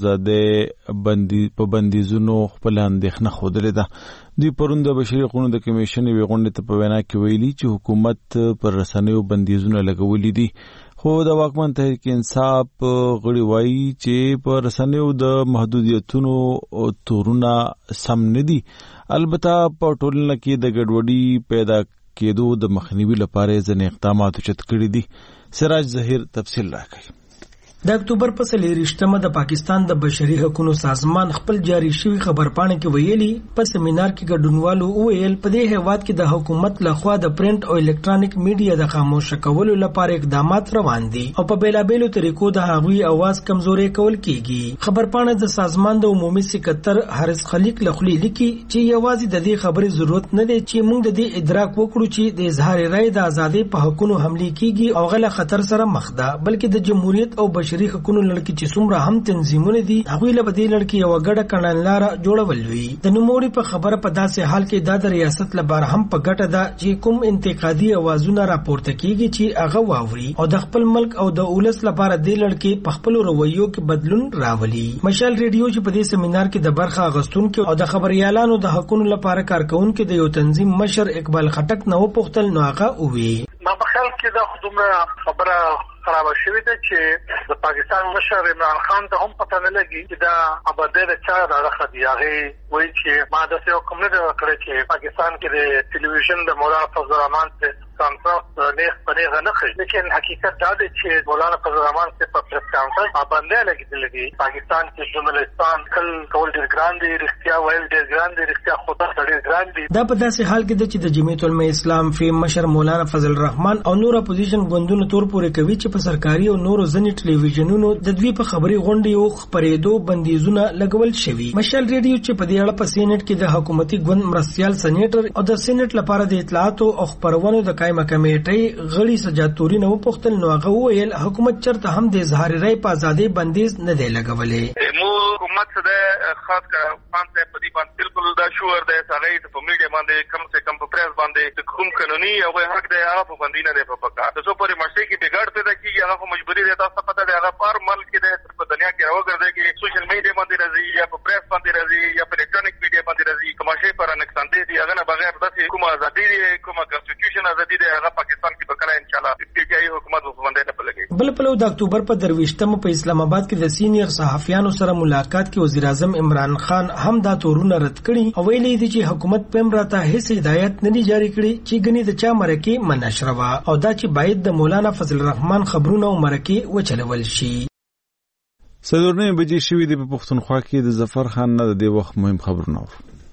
آزادۍ په بندیزونو خپل اندېښنه خوده ده. دوی پرون د بشري حقوقو د کمیشن یوې غونډې ته په وینا کې ویلي چې حکومت پر رسنیو بندیزونه لګولي دي خو د واکمن تحریک انصاف غړي وایي چې په رسنیو د محدودیتونو تورونه سم نه دي. البته په ټولنه کې د ګډوډۍ پیدا کېدو د مخنیوي لپاره ځینې اقدامات اوچت کړي دي. سراج ظهیر تفصیل راکړي. د اکتوبر په 23مه د پاکستان د بشري حقوقو سازمان خپل جاری شوی خبرپاڼه کې ویلي په سیمینار کې ګډونوالو وویل په دې هیواد کې د حکومت لخوا د پرنٹ او الکترونیک میډیا د خاموش کولو لپاره اقدامات روان دي او په بیلابېلو طریقو د هغوی आवाज کمزوري کول کیږي. خبرپاڼه د سازمان د عمومي سکرټر حارث خلیق لخوا لیکي چې یوازې د دې خبرې ضرورت نه دی چې موږ د دې ادراک وکړو چې د اظهار رائے د ازادۍ په حقوقو حمله کیږي او غله خطر سره مخ ده بلکې د جمهوریت او بشري حقوقو لړکی چې څومره هم تنظیمونه دي هغه له بدیل لړکی یو غړه کڼلار جوړول وی. د نوموړي په خبره په داسې حال کې د ریاست لپاره هم په ګټه ده چې کوم انتقادي اوازونه راپورته کیږي چې هغه واوري او د خپل ملک او د اولس لپاره د لړکی په خپل رویو کې بدلون راولي. مشال ریډیو چې په دې سیمینار کې د برخه اغستونکو او د خبريالانو د حقوقو لپاره کارکونکو د یو تنظیم مشر اقبال خټک نو پوښتل نو هغه وی ما په خیال کې دا خدومره خبره خراب شوې ده چې د پاکستان مشر عمران خان ته هم پته نه لګي چې دا اباده د چا راغله دی. هغه وایي چې ما د څه کوم نه کړی چې پاکستان کې د ټلویزیون د مولانا فضل الرحمن ته کانفرنس نه غنخي لیکن حقیقت دا دی چې مولانا فضل الرحمن ته په پریس کانفرنس اباده لګیدل دي. پاکستان کې ژورنالستان کول ډیر ګران دي رښتیا ویل ډیر ګران دي رښتیا خود ډیر ګران دي. دا په داسې حال کې چې د جمعیت العلماء اسلام فی مشر مولانا فضل الرحمن او نور اپوزیشن ګوندونو تور پورې کوي چې په سرکاري او نورو ځنې ټلویزیونونو د دوی په خبري غونډې او خبرېدو بندیزونه لګول شوي. مشال ریډیو چې په دې اړه په سینټ کې د حکومتي ګوند مرستيال سېنیټر او د سېنټ لپاره د اطلاعات او خبرونو د قائمه کمیټې غړي سجاتوري نو پوښتل نو هغه ویل حکومت چرته هم د اظهار رائے په ازادي بندیز نه دی لګولې. مو حکومت د خاص کا پانته په دې باندې بالکل دا شوور د سړی په میډیا باندې کم سے کم په پریس باندې کوم قانوني او حق دی هغه پابندي نه دی په پکار د څو پورې مرشي کې بګړ پیدا کیږي هغه مجبوری دی تاسو پته دی هغه پر ملک کې د په دنیا کې راوګرځي کې سوشل میډیا باندې راځي یا په پریس باندې راځي یا په الکترونیک میډیا باندې راځي کومه شی پر نقصان دی هغه نه بغیر د کومه ازادي دی کومه کنسټیټیوشن ازادي دی هغه پاکستان کې بکره ان شاء الله ابتدایي حکومت په باندې نه پلګي. بل پلو د اکتوبر په 23 په اسلام آباد کې د سینیئر صحافیانو سره ملاقات کې وزیر اعظم عمران خان هم دا تورونه رد کړي او ویلي دي چې حکومت په امراته هیڅ هدایت نه جاری کړي چې غني د چا مرکه منشروا او دا چې باید د مولانا فضل الرحمن خبرونه او مرکه وچلول شي. سلورنه بجې شوې د پښتونخوا کې د ظفر خان نه د وخت مهم خبرونه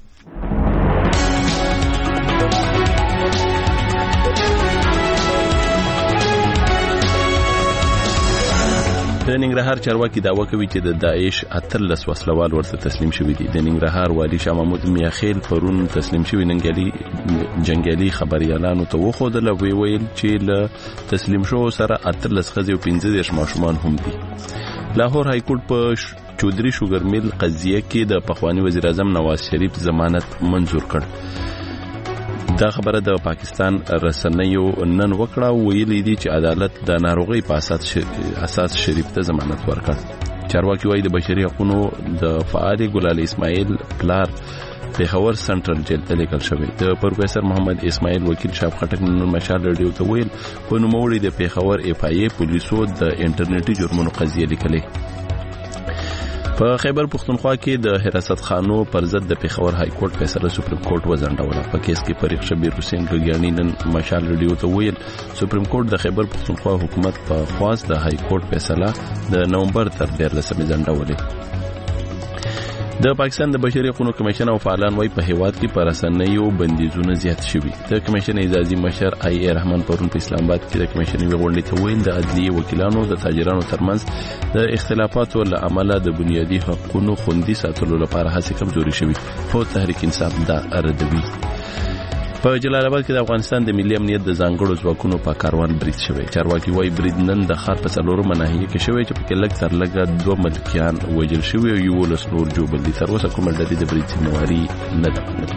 د ننګرهار چارواکي دعوا کوي چې د داعش 13 وسلوال ورته تسلیم شوي دي. د ننګرهار والی شاه محمود میاخیل پرون تسلیم شوي جنگیالي خبريالانو ته وښودل او ویل چې له تسلیم شو سره 13 ښځې او 15 ماشومان هم دي. لاهور های کورټ په چودري شوګر میل قضیه کې د پخوانی وزیر اعظم نواز شریف ضمانت منظور کړ. دا خبره د پاکستان رسنیو نن وکړه او ویلي دي چې عدالت د ناروغي په اساس شریف ته ضمانت ورکړ. چارواکي وايي د بشري حقوقو د فعال ګلال اسماعیل پلار پیښور سنټرل جیل ته لیکل شوی. د پروفیسور محمد اسماعیل وکیل شاب خټک نن مشال رادیو ته ویل په نوموړي د پیښور اف آی ای پولیسو د انټرنیټي جرمونو قضیه لیکلې. په خیبر پختونخوا کې د حراست خانو پر ضد د پیښور های کورټ فیصله سپریم کورټ وزنډوله. په کیس کې فریق شبیر حسین ګګیانی نن مشال رادیو ته ویل سپریم کورټ د خیبر پختونخوا حکومت په خواست د های کورټ فیصله د نومبر تر 14 ځنډولې. د پاکستان د بشري حقوقو کمیشن او فعالان وايي په هیواد کې پر رسنیو بندیزونه زیات شوي. د کمیشن اعزازي مشر آی ای رحمان پرون په اسلام آباد کې د کمیشن غونډې ته ویل د عدلیه وکیلانو د تاجرانو ترمنځ د اختلافاتو له امله د بنیادي حقوقو خوندي ساتلو لپاره هڅې کمزوري شوي. په تحریک انصاف دا ردوي. په جلال آباد کې د افغانستان د ملي امنیت د ځانګړو ځواکونو په کاروان برید شوی. چارواکي وايي برید نن د ښار په څلورمه ناحیه کې شوی چې پکې لږ تر لږه 2 ملکیان وژل شوي او 11 نور جوړ دي. تر اوسه کومه ډلې د برید ذمہواري نه ده منلې.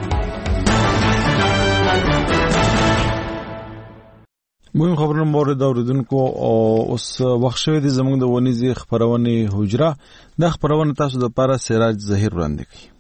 مهم خبرونه مورد اوریدونکو او اوس وخت شوی د زموږ د ونیزي خبرونه حجره د خبرونه تاسو د لپاره سراج ظهیر وړاندې کوي.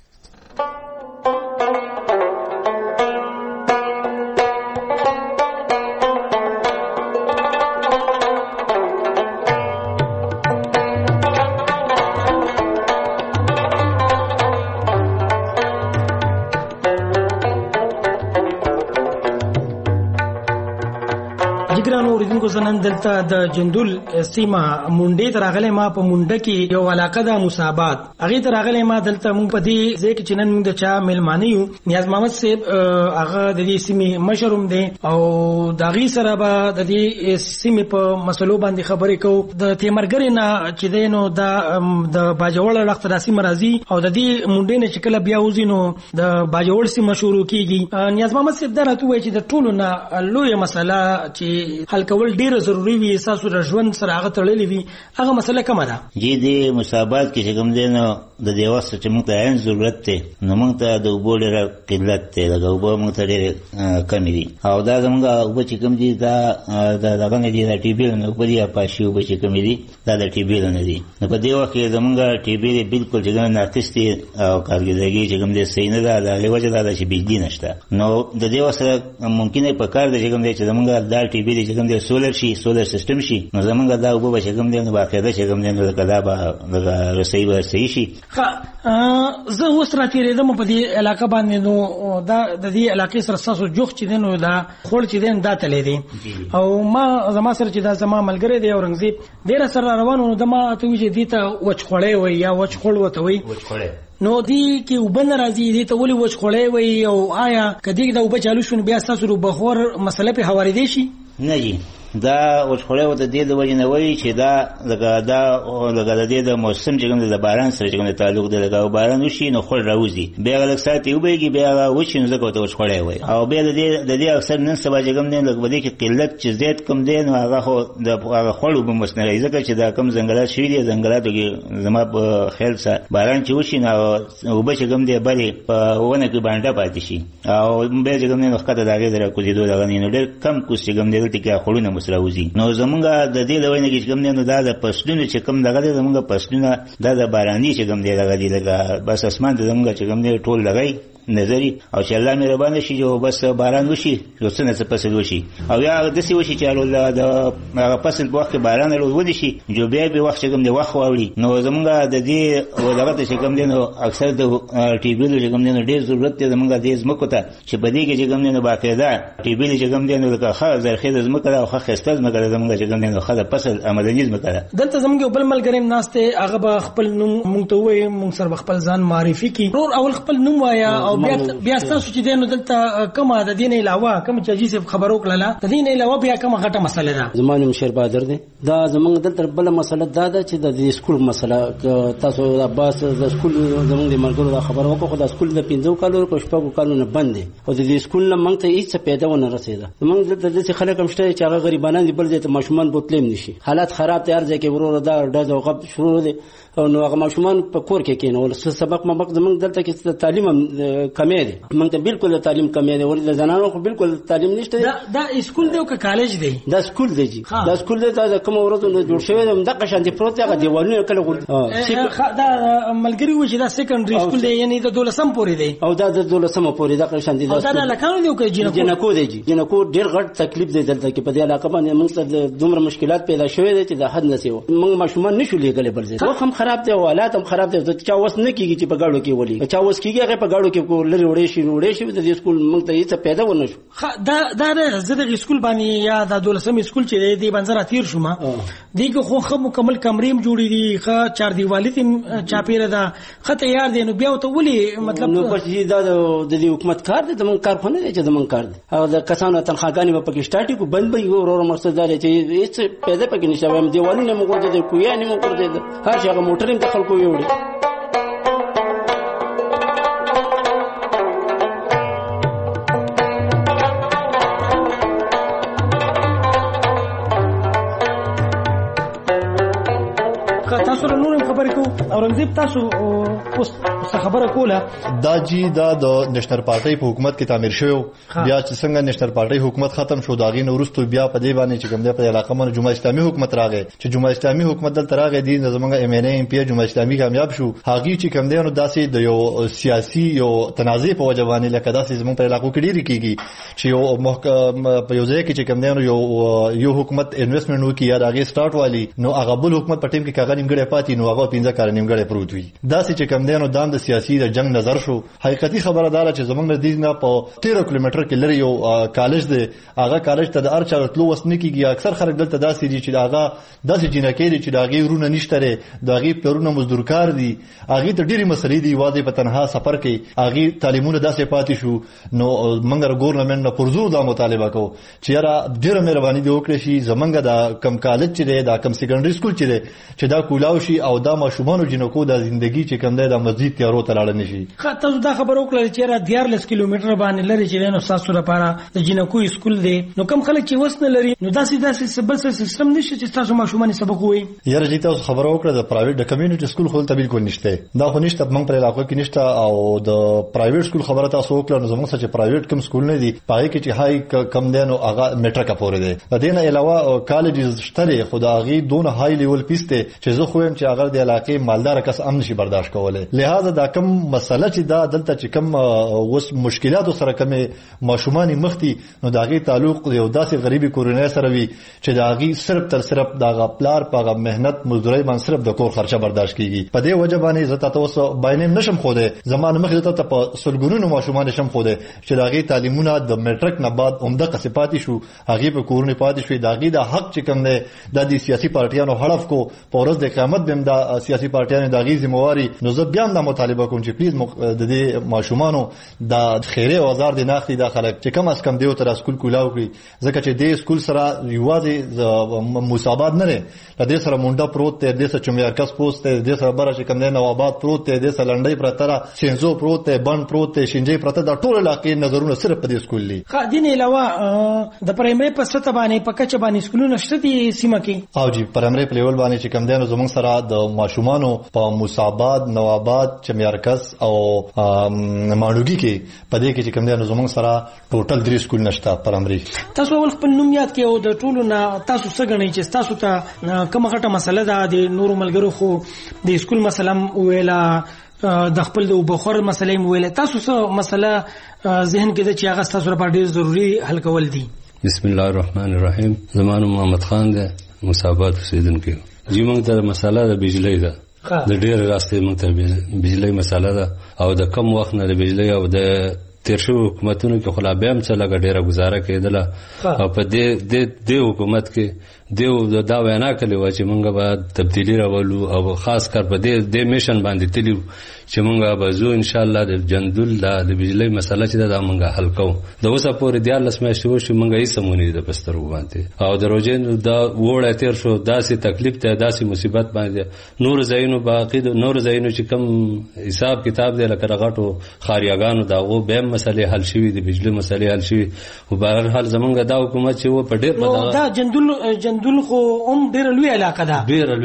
نن دلته د جندول سیمه مونډې تر غلې ما په مونډه کې یو علاقه د مصابات هغه تر غلې ما دلته مونږ په دې ځکه چې نن موږ د چا ملمانه یو نیاز محمد صاحب هغه د دې سیمه مشروم دي او د غي سره به د دې سیمه په مسلو باندې خبرې کو. د تیمرګری نه چې دینو د باجوړ لخت راسي مرضی او د دې مونډې نه چې کله بیا وزینو د باجوړ سیمه شروع کیږي. نیاز محمد صاحب دا راته وایي چې د ټولو نه لوی مسله چې حل کول ډیر ضروری وي اساسو د ژوند سره هغه تړلې وي هغه مسله کومه ده؟ جی د مصابات کې کوم دینو د دیواسه چې موږ ته عین ضرورت ته نو موږ ته د وبو ډېر قلت ته د وبو موږ ته ډېر کمی دي او دا زموږ وبو چې کوم دي دا د باندې دي د ټي بي نو په دې پاشي وبو چې کوم دي دا د ټي بي نه دي. نو په دې وخت کې زموږ ټي بي بالکل چې ناقص دي او کارګردګي چې کوم دي صحیح نه ده د لوجه دا چې بجلی نشته. نو د دې وسره ممکنه په کار د چې کوم دي چې زموږ دا ټي بي چې کوم دي سولر سیستم شي نو زمونږ دا وبو به کوم دی نو باقاعده چې کوم دی نو کدا به رسۍ به صحیح شي. زه اوس راتېرېدم په دې علاقه باندې نو دا د دې علاقې سره تاسو جوخ چې دی نو دا خور چې دی دا تللی دی او ما زما سره چې دا زما ملګری دی اورنګزیب ډېره سره روانو نو د ما ته وایي چې دې ته وچخوړی وایي یا وچخوړ ورته وایي نو دی کې اوبه نه راځي دې ته ولې وچخوړی وایي او آیا که دې د اوبه چالو شو بیا ستاسو بخور مسله پې هوارېدی شي؟ نه جی دا وښخړې وته د دې وجه نه وایي چې دا لکه د دې د موسم چې کوم د باران سره چې کوم تعلق دی لکه باران وشي نو خړ راوځي بیا لکه ساتي وبېږي بیا وشي نو ځکه ته وښخړې وایي او بیا د دې اکثر نن سبا چې کوم دی لکه بده کې قلت چې زیات کم دی نو هغه خو د هغه خړو به مسنه ځکه چې دا کم ځنګلات شوي دي ځنګلاتو کې زما په خیال سره باران چې وشي نو وبه چې کوم دی بلې په ونه کې باندې پاتې شي او بیا چې کوم دی نو ښکته د هغې درې کوزېدو دغه نو ډېر کم کوز چې کوم دی دلته کې خړونه مسراوځي نو زمونږ د دې له وینې چې کوم دی نو دا د فصلونو چې کوم دغه دی زمونږ فصلونه دا د باراني چې کوم دی دغه دی لکه بس اسمان ته زمونږ چې کوم دی ټول لګی نظری او چې الله مهربان شي جو بس باران وشي یو څه نه څه فصل وشي او یا د سی وشي چې الله د هغه فصل په وخت باران ودی شي جو بیا به وخت کوم دی وخت واولي نو زمونږ د دې ودغه چې کوم دی نو اکثر د ټي بي چې کوم دی نو ډېر ضرورت دی زمونږ د زمکو ته چې په دې کې چې کوم دی نو باقاعده ټي بي چې کوم دی نو لکه ښه زرخیز زمکه او ښه خسته زمکه زمونږ چې کوم دی نو ښه فصل آمدنی زمکه دلته زمونږ بل ملګری ناشته هغه به خپل نوم مونږ ته وایي مونږ سره خپل ځان معرفي کی اول خپل نوم وایا او بیا تاسو چې دینو دلته کومه د دین علاوه کوم چې جیسه خبرو کړله د دین علاوه بیا کومه غټه مسله ده زمانه مشر بادر ده دا زمونږ دلته بل مسله ده چې د سکول مسله تاسو د عباس د سکول زمونږ د مرګرو د خبرو کو د سکول د 15 کالو په شپږو کالو نه بند دي او د سکول نه مونږ ته هیڅ پیدا ونه رسیده زمونږ دلته د خلک هم شته چې هغه غریبانان دي بل ځای ته ماشومان بوتلم نشي حالات خراب دي ارزه کې ورور دا ډز او غب شروع دي نو هغه ماشومان په کور کې کېنول سبق مبق زمونږ دلته کې تعلیم کمې دي مونږ ته بالکل تعلیم کمې دي ورته زنانو خو بالکل تعلیم نشته دا اسکول دی او کالج دی دا سکول دی دا سکول دی دا کوم ورته جوړ شوی دی دغه شانتي پروت هغه دیوالونه کله دا ملګری و چې دا سیکنډري سکول دی یعنی د 12 پورې دی او دا د 12 پورې دا شانتي دا لکانو دی او جنکو دی جنکو ډیر غټ تکلیف دی دلته کې په دې علاقه باندې موږ ته دومره مشکلات پیدا شوې دي چې د حد نسیو موږ ماشومان نشو لیږل بل ځای خو هم خراب دی او حالات هم خراب دي چې چا وس نه کیږي چې په گاډو کې ولي چا وس کیږي هغه په گاډو کې لري وړې شي د سکول موږ ته هیڅ پیدا ونه شو دا زه د سکول باندې یا د 12 سکول چې دی باندې تیر شوم دیګه خو مکمل کمریم جوړې دي ښه چار دیوالې تیم چاپیره ده ښه تیار دي نو بیا ته ولي مطلب نو چې دا د حکومت کار دی د من کارخانه دی چې د من کار دی او د کسانو تنخواګانې په پاکستان کې بند به یو ورور مرستدار چې هیڅ پیدا پکې نشته وایم دیوالونه موږ ورته د کویا نه موږ ورته هر څه هغه موټر هم د خلکو ویوړي تاسو نور خبرې کو اورنګزیب تاسو اوس خبره کوله دا جی دا د نېشنل پارټي په حکومت کې تعمیر شوی بیا چې څنګه نېشنل پارټي حکومت ختم شو داغې نو وروسته بیا په دې باندې چې کوم دی په علاقه باندې جمهوریت اسلامي حکومت راغی چې جمهوریت اسلامي حکومت دلته راغی دي زمونږ ایم ان ای ایم پی جمهوریت اسلامي کامیاب شو هغه چې کوم دی نو داسې د یو سیاسي یو تنازع په وجه باندې لکه داسې زمونږ په علاقو کې ډیری کیږي چې یو په یو ځای کې چې کوم دی نو یو حکومت انویسټمنټ وکړي یا هغه سٹارټ والی نو هغه بل حکومت په ټیم کې کاغه نیمګړی پاتې نو هغه 15 کال نیمګړی پروت وي داسې چې کوم دی نو دام د سیاسي د جنگ نظر شو حقیقتي خبره ده چې زمونږ نزدیک نه په 13 کیلومتر کې لري یو کالج دی هغه کالج ته د ارچا تلو وسنه کیږي اکثر خلک دلته داسې دي چې هغه داسې جنکې دي چې هغه ورونه نشته دغه پرونه مزدورکار دي هغه ته ډېری مسلې دي واده په تنها سفر کې هغه تعلیمونه داسې پاتې شو نو منګر ګورنمنت نه پرزور دا مطالبه کو چې یاره ډېر مهرباني دی وکړي شي زمونږ د کم کالج چې دی د کم سیکنډري سکول چې دی چې دا کولاو شي او دا ماشومان جنکو د ژوندۍ چې کم دی د مسجد تیارو ته لاړ نشي تاسو دا خبر وکړه چې را 14 کیلومتر باندې لري چې نو تاسو لپاره د جنکو سکول دی نو کم خلک چې وسنه لري نو داسې سبل سیستم نشته چې تاسو ماشومان سبق وایي یاره چې تاسو خبر وکړه د پرایویټ د کمیونټي سکول خو ته بالکل نشته دا خو نشته موږ پر علاقه کې نشته او د پرایویټ سکول خبره تاسو وکړه نو زموږ چې پرایویټ کم سکول نه دي پای کې چې هاي کم دی نو هغه میټرک پورې دی د دې نه علاوه کالجز شته خدایي دون هاي لیول پیسته چې زه خو هم چې هغه د علاقې مالدار کس امن شي برداشت کوله لہذا دا کم مسله چې دا دلته چې کم وس مشکلات سره کمه ماشومان مختی نو داغي تعلق یو داسې غریبي کورنۍ سره وي چې داغي صرف داغه پلار پاغه مهنت مزدوري باندې صرف د کور خرچه برداشت کیږي په دې وجه باندې زه تاسو باینه نشم خوده زمانه مخې ته په سلګونو ماشومان نشم خوده چې داغي تعلیمونه د میټرک نه بعد عمده قصپاتی شو هغه په کورنۍ پاتې شوې داغي د حق چې کم نه د سیاسي پارټیانو هدف کو پورز د قیامت بم د سیاسي پارټیانو داغي ذمہواری نو زه بیا د مطالبه کوم چې پلیز د دې ماشومانو د خیره اوزار د ناخلي د خلک چې کم از کم دیو تر سکول کولاو کړي ځکه چې د سکول سره یوازې مصابات نه لري د دې سره مونډه پروت دی د سره چمیارکس پروت دی د سره بره چې کم نه نواباد پروت دی د سره لنډۍ پرتره سینزو پروت دی بند پروت دی شینجې پرته د ټول علاقې نظرونه صرف په دې سکول دي. خا دین علاوه د پرایمري په سطح باندې په کچه باندې سکولونه شته دي سیمه کې او جی پرایمري په لیول باندې چې کم دی نو زموږ سره د ماشومانو په مصابات نواباد چمیارکس او ماړوګي کې په دې کې چې کم دی نو زموږ سره ټوټل 3 سکول نشته پرایمري. تاسو ول خپل نوم یاد کې او د ټولو نه تاسو څه غنئ چې تاسو ته کومه غټه مسله ده د نورو ملګرو خو د سکول مسله ویلا د خپل د بخور مسلې ویل تاسو څه مسله ذهن کې چې هغه تاسو لپاره ډیر ضروری حل کول دي؟ بسم الله الرحمن الرحیم. زمانو محمد خان ده مصابات اوسیدونکو جی موږ ته مسله د بجلی ده د ډیر راستي موږ ته بجلی مسله ده او د کم وخت نه د بجلی او د تیر شو حکومتونو کې خلا به هم څه لګ ډیره گزاره کېدله او په دې حکومت کې دیو دا وینا کړې و چې موږ به تبدیلی راولو او خاص کر په دې میشن باندې تلیو چې موږ به زو ان شاء الله د جندول د بجلی مسله چې دا موږ حل کوو د اوسه پورې د الله سمې شو موږ یې سمونی د پسترو باندې او د روزین دا وړه تیر شو داسې تکلیف ته داسې مصیبت باندې نور زینو باقی نور زینو چې کم حساب کتاب دی لکه غټو خاریاګانو دا غو به مسلې حل شوي د بجلی مسلې حل شوي او بهر حال زمونږ دا حکومت چې و په ډېر دا جندول خو ډېر لوی علاقه ده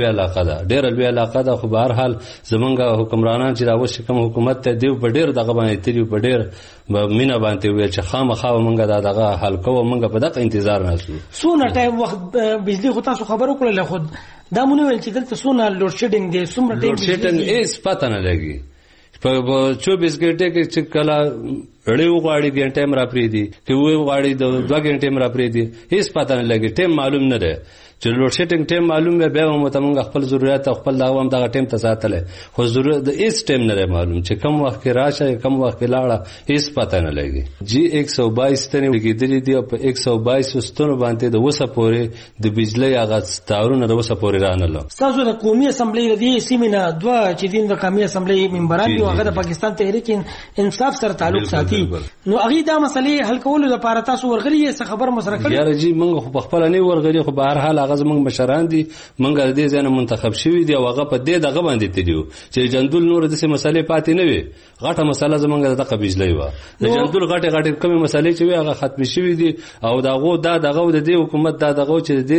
ډېر لوی علاقه ده خو بهر حال زمونږ حکمرانان چې راوښ کوم حکومت ته دیو په ډېر دغه باندې تیریو په ډېر مینا باندې ویل چې خامخا مونږ دا دغه حل کوو مونږ په دغه انتظار نشو سونه ټایم وخت بجلی خو تاسو خبرو کړل خو دا مونږ ویل چې دلته سونه لوډ شیډینګ دی څومره ټایم لوډ شیډینګ هیڅ پته نه لګي په 24 غنټه کې چې کله اړیو غاړي غنټه مر اپری دي چې وې غاړي د 2 غنټه مر اپری دي هیڅ پته نه لګي ټیم معلوم نه ده چې لوډ شیډینګ ټیم معلوم به به مو خپل ضرورت او خپل داوام دغه ټیم ته ساتل خو ضرورت د هیڅ ټیم نه معلوم چې کم وخت کې راشه کم وخت کې لاړه هیڅ پته نه لګي جی 122 تنه کېدلې دي او په 122 ستونو باندې د وسه پورې د بجلی هغه ستارونه د وسه پورې رانه تاسو د قومي اسمبلی د سیمینه دوه چې دین د قومي اسمبلی ممبران دي هغه د پاکستان تحریک انصاف سره تعلق ساتي نو هغه دا مسلې حل کولو لپاره تاسو ورغلي څه خبر مسره کړی یاره جی موږ خو خپل نه ورغلي خو بهر حال هغه زموږ مشران دي موږ د دې ځنه منتخب شوی دی او هغه په دې دغه باندې تدیو چې جندول نور د څه مسلې پاتې نه وي غټه مسله زموږ د بجلی و د جندول غټه کومه مسلې چې وي هغه ختم شوی دي او دغه د دې حکومت دغه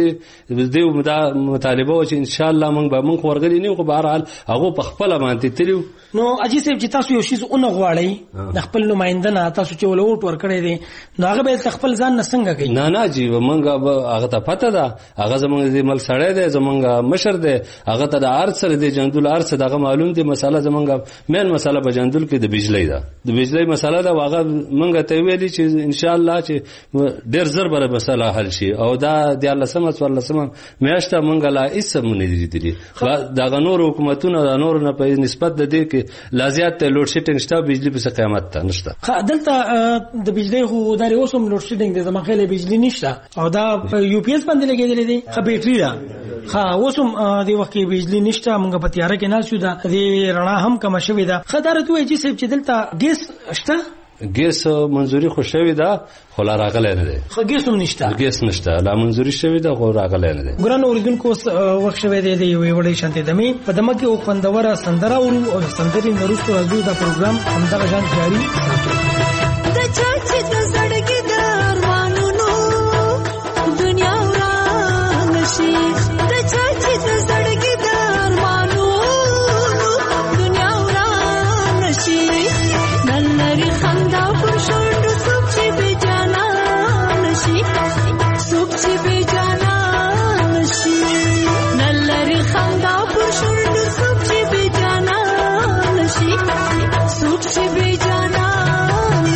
چې د دې مطالبه و چې ان شاء الله موږ ورغلي نه خو بهر حال هغه په خپل باندې تدیو نو اجي صاحب چې تاسو یو شی اون غواړئ د خپل نمائنده نه تاسو چې ولوټ ورکړی دي نو هغه به خپل ځان نه څنګه کوي نه جی موږ هغه ته پته ده هغه زموږ د ملک سړی دی زمونږ مشر دی هغه ته د ارث سره د جندول ارث دغه معلوم دی مسله زمونږ مین مسله په جندول کې د بجلی ده د بجلی مسله ده هغه مونږ ته ویلي چې ان شاء الله چې ډیر زر بره مسله حل شي او دا د الله سم میاشته مونږ لا اسمونه دي دغه نور حکومتونو د نور نه په نسبت د دې کې لازیات لوډ شیډینګ شته بجلی په قیامت ته نشته دلته د بجلی خو دا اوسم لوډ شیډینګ د زمخېله بجلی نشته او دا په یو پی ایس باندې لګیدل دي بیټری ده خا اوسم د وخت کې بجلی نشته موږ په تیاره کې نه شو دا د رڼا هم کم شوې ده خدارت وایي چې صاحب چې دلته ګیس شته ګیس منځوري خو شوی ده خو لا راغلی نه دی خو ګیس نشته لا منځوري شوی ده خو راغلی نه دی ګران اوریدونکو وخت شوی دی د یوې وړې شانتې دمې په دمه کې او خوندوره سندره او سندري نورستو راځو دا پروګرام همدغه ځان جاری د چاچې د زړګي د ارمانونو دنیا وران شي د چاچې د زړګي د ارمانونو دنیا وران شي نلري خندا پر شونډو څوک چې بې جانا نشي څوک چې بې جانا نشي نلري خندا پر شونډو څوک چې بې جانا نشي څوک چې بې جانا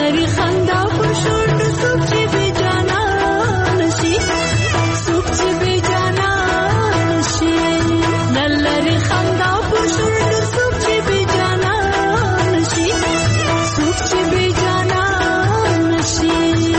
لری خندا پر شونډو څوک چې بې جانا نشي څوک چې بې جانا نشي لری خندا پر شونډو څوک چې بې جانا نشي څوک چې بې جانا نشي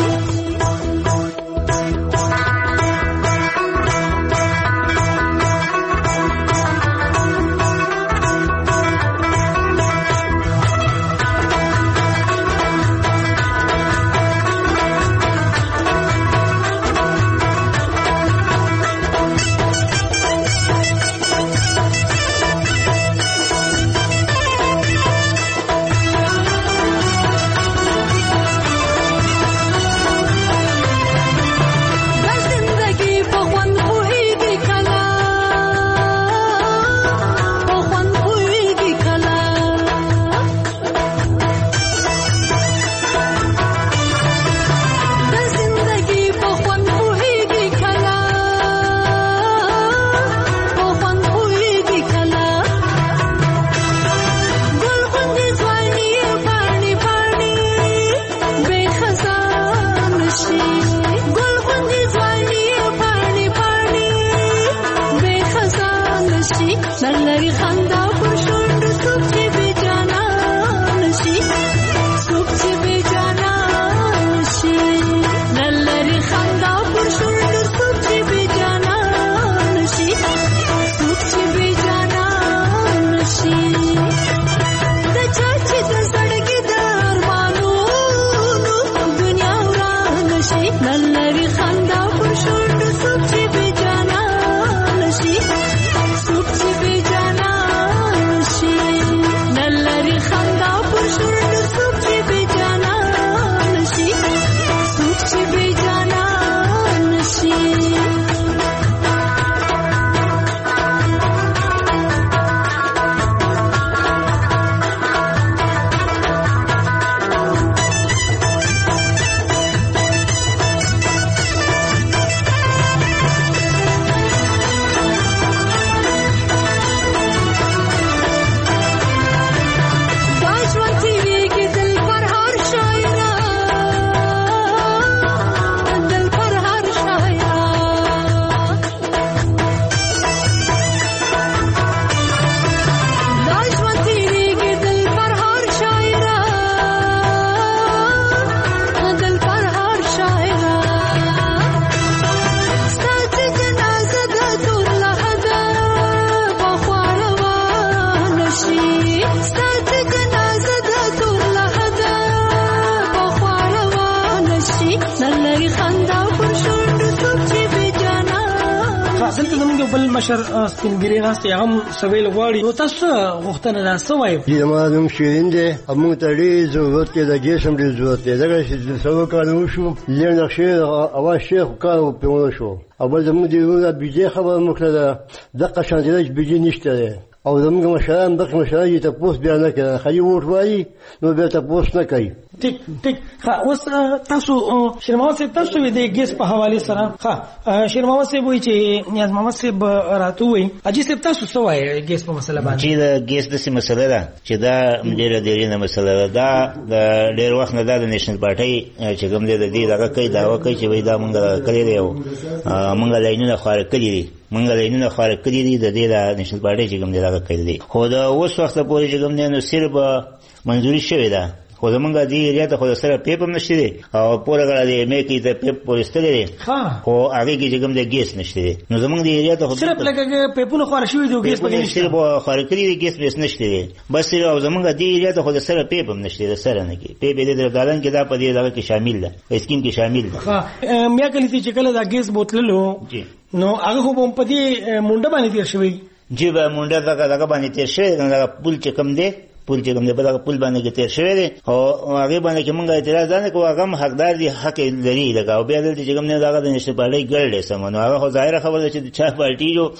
مشر سپینګری ناست هم سویل غواړي نو تاسو غوښتنه دا سوای دې ما نوم شیرین دی موږ ته ډېر ضرورت کې د جسم ډېر ضرورت دی دا چې څو کارونه شو لږ نقشه اواز شیخ کار په ونه شو اول زموږ دی نو بيجي خبر مخله د قشان دی بيجي نشته او زموږ مشران دغه مشران ته پوس بیا نه کوي خالي ووټ وایي نو بیا ته پوس نه کوي ټیک اوس تاسو شرماوت صاحب تاسو د ګیس په حواله سره شرماوت صاحب وایي چې نیاز محمد صاحب راته وایي اجي صاحب تاسو څه وایي ګیس په مسله باندې چې د ګیس د سیمه مسله ده چې دا ډېر نه مسله ده د ډېر وخت نه د نېشنل پارټي چې کوم دې دغه کوي دا کوي چې وایي دا مونږ کړی دی مونږ لاینونه خار کړی دي مونږ لاینونه خار کړی دي د دې د نېشنل پارټي چې کوم دغه کوي دي خو دا اوس وخت پورې چې کوم نه صرف منځوري شوی ده خو زمونږ د ایریا ته خو سره پیپ هم نشته دي او پوره غړا دی مې کې ته پیپ پولیسته دي خو هغه کې چې کوم د ګیس نشته دي نو زمونږ د ایریا ته خو صرف لکه پیپونه خور شوی دی ګیس پکې نشته صرف خور کړی دی ګیس نشته دي بس او زمونږ د ایریا ته خو سره پیپ هم نشته دي سره نه کې پیپ دې د دالن کې دا په دې دغه کې شامل ده اسکیم کې شامل ده میا کلی چې کله دا ګیس بوتللو نو هغه خو په دې مونډه باندې تیر شوی جی به مونډه دغه باندې تیر شوی دا پول چې کوم دی پول چې کوم دی په دغه پول باندې کې تیر شوی دی او هغه باندې چې مونږ اعتراض نه کوو هغه حقدار دي حق لري لکه او بیا دلته چې کوم نه دغه د نشه پړې ګړډې سمونه هغه ظاهر خبره چې چا پارټي جو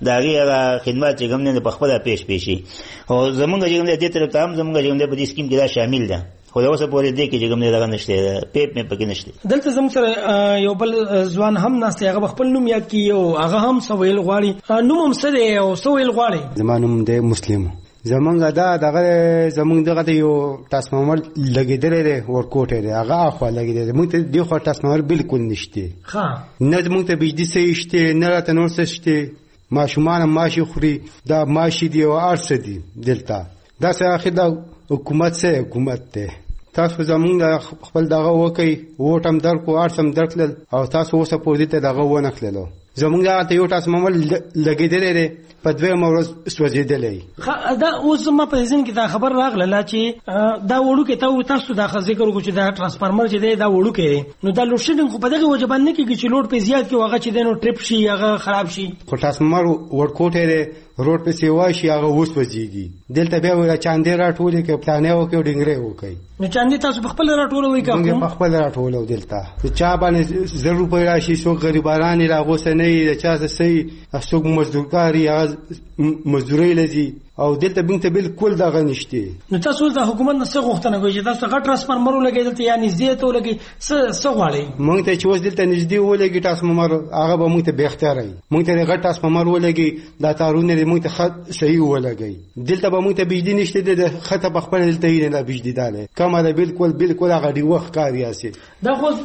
دغه خدمات چې کوم نه په خپل پیشي او زمونږ چې کوم دې طرف ته هم زمونږ چې کوم دې په دې سکیم کې دا شامل ده خو دا اوسه پورې دې کې چې کوم نه دغه نشته پیپ مې پکې نشته دلته زموږ سره یو بل ځوان هم ناشته هغه خپل نوم یاد کی او هغه هم سویل غواړي نوم هم سره او سویل غواړي زمانوم دې مسلم زمونږ زمونږ دغه یو تاسمامر لګېدلی دی ورکوټی دی هغه اخوا لګېدلی دی موږ ته دې خوا تاسمامر بالکل نشته نه موږ ته بجلي صحیح شته نه راته نور څه شته ماشومان هم ماشي خوري دا ماشي دي او هر څه دي دلته داسې اخر دا حکومت څه حکومت دی تاسو زمونږ خپل دغه وکئ ووټ هم درکړو هر څه هم درکړل او تاسو اوسه پورې ته دغه ونه کړلو زمونږ هغه یو تاسمامر لګېدلی دی په دویمه ورځ سوځېدلی دا اوس ما په ذهن کې دا خبر راغله چې دا وړوکی تاسو دا ذکر وکړو چې دا ټرانسفارمر چې دی دا وړوکی دی نو دا لوډ شیډینګ خو په دغه وجه باندې نه کېږي چې لوډ پې زیات کړي هغه چې دی نو ټریپ شي هغه خراب شي خو ټرانسفارمر ورکوټی دی روډ پسې واشي هغه وسوځېږي دلته بیا وایي چاندې راټولې کړي پلانې وکړي او ډنګرې وکړي نو چاندې تاسو په خپل راټولوئ که موږ په خپل راټولو دلته چا باندې 1,000 روپۍ راشي څوک غریبانان یې راغوسه نه وي د چا څه صحیح څوک مزدورکار یي هغه مزدورۍ لځي او دلته موږ ته بالکل دغه نشته نو تاسو د حکومت نه څه غوښتنه کوئ چې تاسو غټ ټرانسفارمر ولګئ دلته یا نږدې ته ولګئ څه غواړئ موږ ته چې اوس دلته نږدې ولګي ټرانسفارمر هغه به موږ ته بې اختیاره وي موږ ته د غټ ټرانسفارمر ولګي دا تارونه موږ ته خط صحیح ولګئ دلته به موږ ته بجلي نشته د خطه په خپل دلته یې نه بجلي داله کمه ده بالکل هغه دی وخت کار یاسي دا خو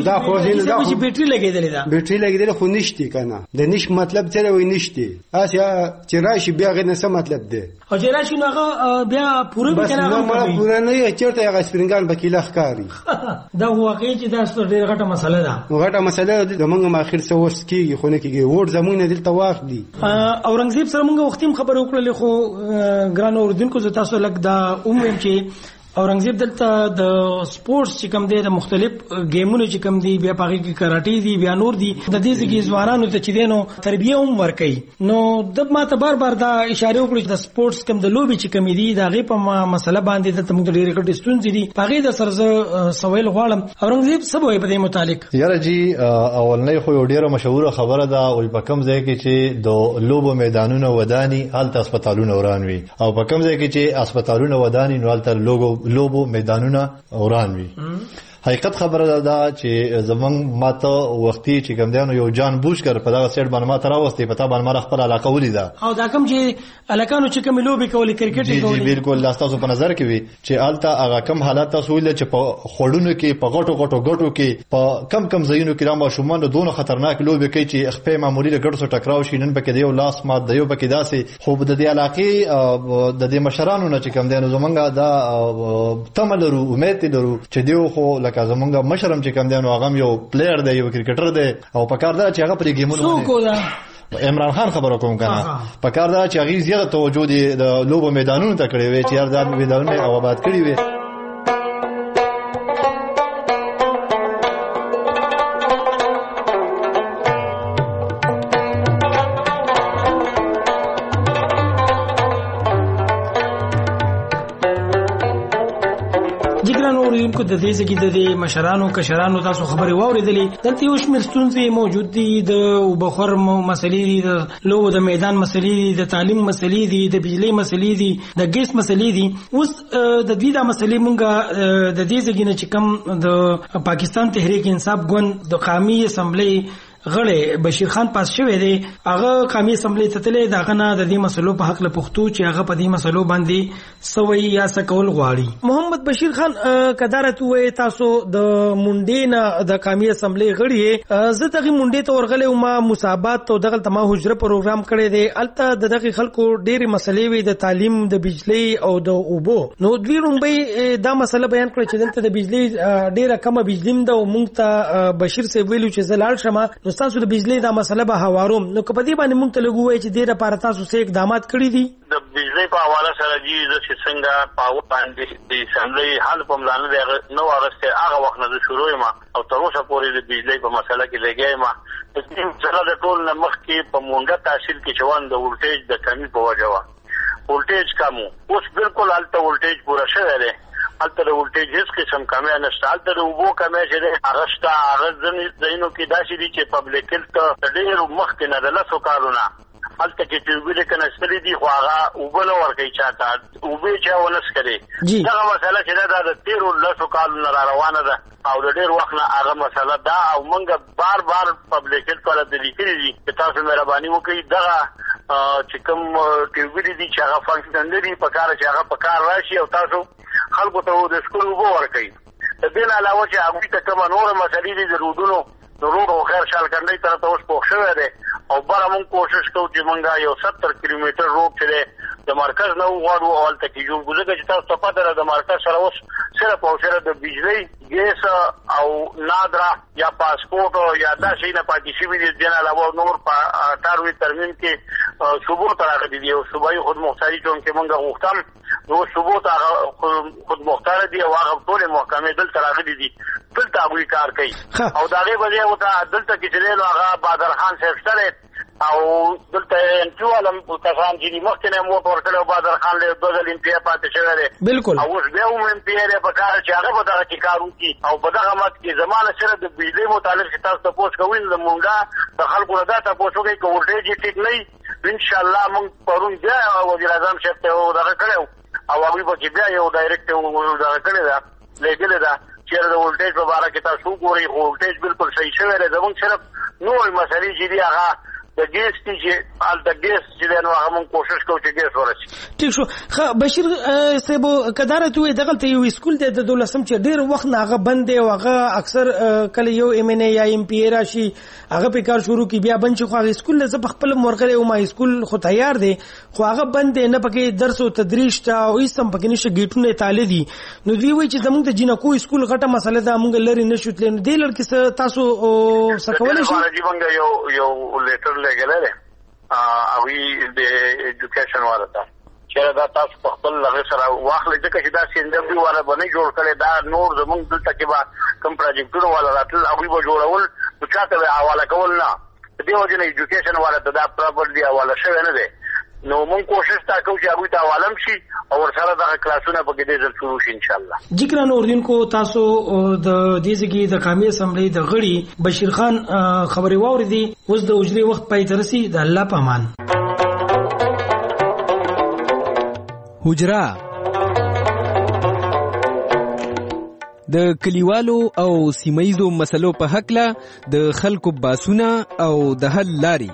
بیټري لګېدلې ده بیټري لګېدلې خو نشته کنه د نش مطلب څه وي نشته اسیا چې راشي بیا غیر نه څه مطلب ده او چې راشي نو هغه بیا پوره به کنه هغه پوره نه چیرته هغه سپرینګان بکې لخکاري دا واقعي چې دا ډېر غټه مسله ده غټه مسله ده زمونږ ماخیر څه وس کیږي خو نه کیږي ووټ زمونږ نه دلته واخلي اورنګزیب سره موږ وختیم خبرې وکړلې خو ګران اوردونکو زه تاسو لږ دا ووایم چې اورنګزیب دلته د سپورتس چې کوم دی د مختلف گیمونو چې کوم دی بیا پاږي کې کراټي دی بیا نور دی د دې ځکه ځوانانو ته چې دینو تربیه هم ورکړي نو د ماته بار دا اشاره وکړي چې د سپورتس کوم د لوبي چې کوم دی دا غي په مسله باندې د تمګ ډېر کټ ستونزې دي پاږي د سرزه سوال غواړم اورنګزیب څه وایي په دې متعلق یاره جی اولنې خو یو ډیره مشهوره خبره ده او په کوم ځای کې چې د لوبو میدانونه وداني هلته هسپتالونه وران وي او په کوم ځای کې چې هسپتالونه وداني نو هلته لوبو میدانونه وران وي حقیقت خبره ده چې زمونږ ماته وختي چې کوم دی نو یو جان بوشکر په دغه سیټ باندې ماته راوستي پتا باندې ما خپل علاقه ولیدا او دا کوم چې علاقانو چې کوم لوبي کوي کرکټ کوي جی بالکل تاسو په نظر کې وي چې الته هغه کم حالات تاسو ول چې په خړونو کې په غټو کې په کم ځایونو کې رامه شومان دونه خطرناک لوبي کوي چې خپې معمولی له ګډو سره ټکراو شي نن پکې یو لاس مات دی یو پکې داسې خو د دې علاقې د دې مشرانو نه چې کوم دی نو زمونږ دا تملرو امید لرو چې دیو خو زمونږ مشرم چې کوم دی نو هغه یو پلیئر دی یو کرکټر دی او په کار دا چې هغه پر گیمونو عمران خان خبرو کوم کنه په کار دا چې هغه زیاته توجه دی د لوبو میدانونو ته کړی وي چې هر ځای میدانونه او آباد کړی وي کو د دې ځکه د مشرانو کشرانو تاسو خبرې واوریدلې دلته یو شمېر ستونزې موجود دي د وبخور مسلې دي د لوبو د میدان مسلې دي د تعلیم مسلې دي د بجلی مسلې دي د ګیس مسلې دي اوس د دې د مسلې مونږه د دې ځکه چې کوم د پاکستان تحریک انصاف ګوند د قومي اسمبلی غړی بشیر خان پاس شوی دی هغه قومي اسمبلی ته تللی دغه نه د دې مسلو په حق له پښتو چې هغه په دې مسلو باندې سوي یا سکول غواړي محمد بشیر خان کدارت وې تاسو د مونډې نه د قومي اسمبلی غړی زه دغه مونډې ته ورغلی او ما مصابات او دغه تما حجره پروګرام کړی دی الته دغه خلکو ډېری مسلې وي د تعلیم د بجلی او د اوبو نو دوی رومبي دا مسله بیان کړی چې دلته د بجلی ډېره کمه بجلی ده او مونږ ته بشیر صاحب ویلو چې زلال شمه تاسو د بجلی دا مسله به هواروم نو کله دې باندې مونږ ته لګوي چې ډېر لپاره تاسو څه اقدامات کړی دي د بجلی په حواله سره جی چې څنګه پاو باندې د اسمبلی حل په ملانه دی نو ورسته هغه وخت نه شروع ما او تر اوسه پورې د بجلی په مسله کې لګیای ما چې څنګه د ټول نمخ کې په مونږه تحصیل کې چوان د ولټیج د کمی په وجه وا ولټیج کمو اوس بالکل الته ولټیج پورا شوی دی الته د ولټیج هیڅ قسم کمی نشته الته د اوبو کمی چې هغه ځینو کې داسې دي چې پبلک هیلث ډېر مخکې نه د لسو کالونه الته چې ټیوبویل کنستري دي خو هغه اوبه نه ورکوي چاته اوبه چا ونه څښلې دغه مسله چې دا د تېرو لسو کالونو را روانه ده او د ډېر وخت نه هغه مسله ده او موږ بار پبلک هیلث ته لیکلي دي چې تاسو مهرباني وکړئ دغه چې کوم ټیوګری دي چې هغه فنکشن لري په کار چې هغه په کار راشي او تاسو خلکو ته د سکول وبو ورکړي. د دې علاوه چې هغه ته کوم نور مسلې دي د رودونو روډ او خیر شال کنده طرف ته اوس پوښ شوی دی او بره موږ کوشش کوو چې موږ یو 70 کیلومتر روډ چې د مرکز نه وغواړو او هلته کې جوړ ګوزه چې تاسو ته پته ده د مرکز سره اوس صرف او صرف د بجلی ګیس او نادرا یا پاسپورت یا دا شي نه پاتې شوي دي. د علاوه نور په 18 ترمیم کې صوبو ته راغلي دي او صوبایي خود مختاري چونکې موږ غوښتم نو صوبو ته خود مختار دي او هغه ټول محکمې دلته راغلي دي دلته هغوی کار کوي او د هغې وجې ورته دلته کې چې دی نو هغه بادر خان صاحب شته او دلته انټیو علم کسان چې دي مخکې نه یې موټ ورکړی او بادر خان له 2 ځل امپیا پاتې شوی دی بلکل او اوس بیا هم امپیا دی په کار چې هغه په دغه کې کار وکړي او په دغه مت کې زما نه صرف د بجلۍ متعلق چې تاسو تپوس کوئ نو مونږ د خلکو نه دا تپوس وکړئ که ولټیج یې ټیک نه وي انشاءالله مونږ پرون بیا وزیر اعظم صاحب ته دغه کړی او هغوی پکې بیا یو ډایرکټ دغه کړې ده لیږلې ده چېرې د ولټیج په باره کې تاسو وګورئ خو ولټیج بلکل صحیح شوی دی زمونږ صرف نورې مسلې چې دي هغه د ګیس دي چې هلته ګیس چې دی نو هغه مونږ کوشش کوو چې ګیس ورسي. ټیک شو. ښه بشیر صاحب که دا راته ووایي دغلته یو سکول دی د 12 چې ډېر وخت نه هغه بند دی او هغه اکثر کله یو ایم ان ای یا ایم پی ای راشي هغه پې کار شروع کړي بیا بند شي خو هغه سکول زه په خپله مرغلی وم سکول خو تیار دی خو هغه بند دی نه پکې درس او تدریس شته او هېڅ هم پکې نشته ګیټونه یې تاله دي نو دوی وایي چې زموږ د جینکو سکول غټه مسله ده موږ لرې نه شو تللی نو دې لړ کې تاسو څه کولی شئ؟ موږ یو لیټر لګلی دی هغوی د ایجوکیشن والا ته چېرې دا تاسو په خپل هغې سره واخلئ ځکه چې دا CNW والا به نه جوړ کړی دا نور زموږ دلته کې به کوم پراجیکټونه والا راتلل هغوی به جوړول نو چا ته به یې حواله کول نه د دې وجې نه ایجوکیشن والا ته دا پراپرلی حواله شوی نه دی نو مونږ کوشش تا کوو چې هغوی ته حواله هم شي او ورسره دغه کلاسونه پکې دې ځل شروع شي انشاءالله. جی ګرانو اردوونکو تاسو د دې ځای د قومي اسمبلۍ د غړي بشیر خان خبرې واورېدې اوس د اجرې وخت پای ته رسي د الله په امان. حجره د کلیوالو او سیمایزو مسلو په هکله د خلکو باسونه او د حل لاري.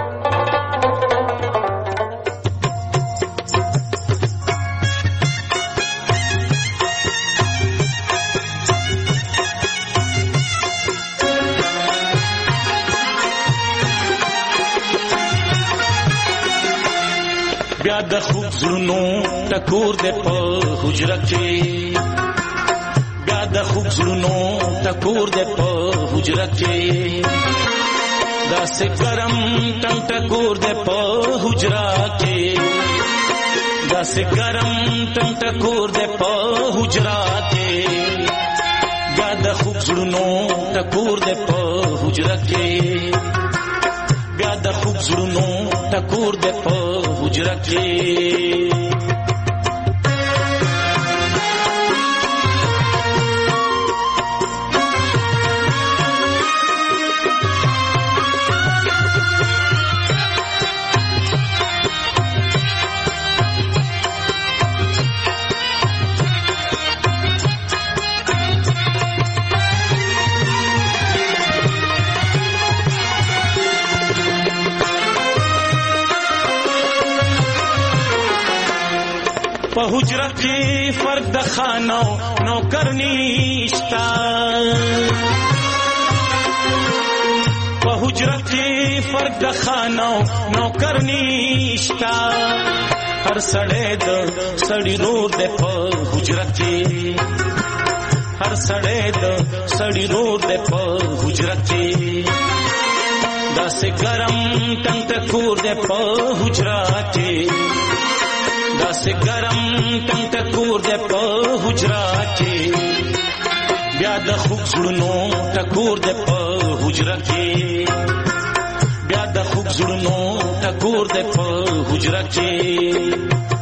بیا د خوب زړونو ټکور دې په حجره کې بیا د خوب زړونو ټکور دې په حجره کې داسې ګرم ټنګ ټکور دې په حجره کې داسې ګرم ټنګ ټکور دې په حجره کې بیا د خوب زړونو ټکور دې په حجره کې بیا د خوب زړونو ټکور دې په حجره کې. په حجره کې فرق د خانو نوکر نشتا په حجره کې فرق د خانو نوکر نشتا هر سړی د سړی رور دی په حجره کې هر سړی د سړی رور دی په حجره کې داسې ګرم ټنګ ټکور دی په حجره کې داسې ګرم ټنګ ټکور دی په حجره کې بیا د خوب زړونو ټکور دی په حجره کې بیا د خوب زړونو ټکور دی په حجره کې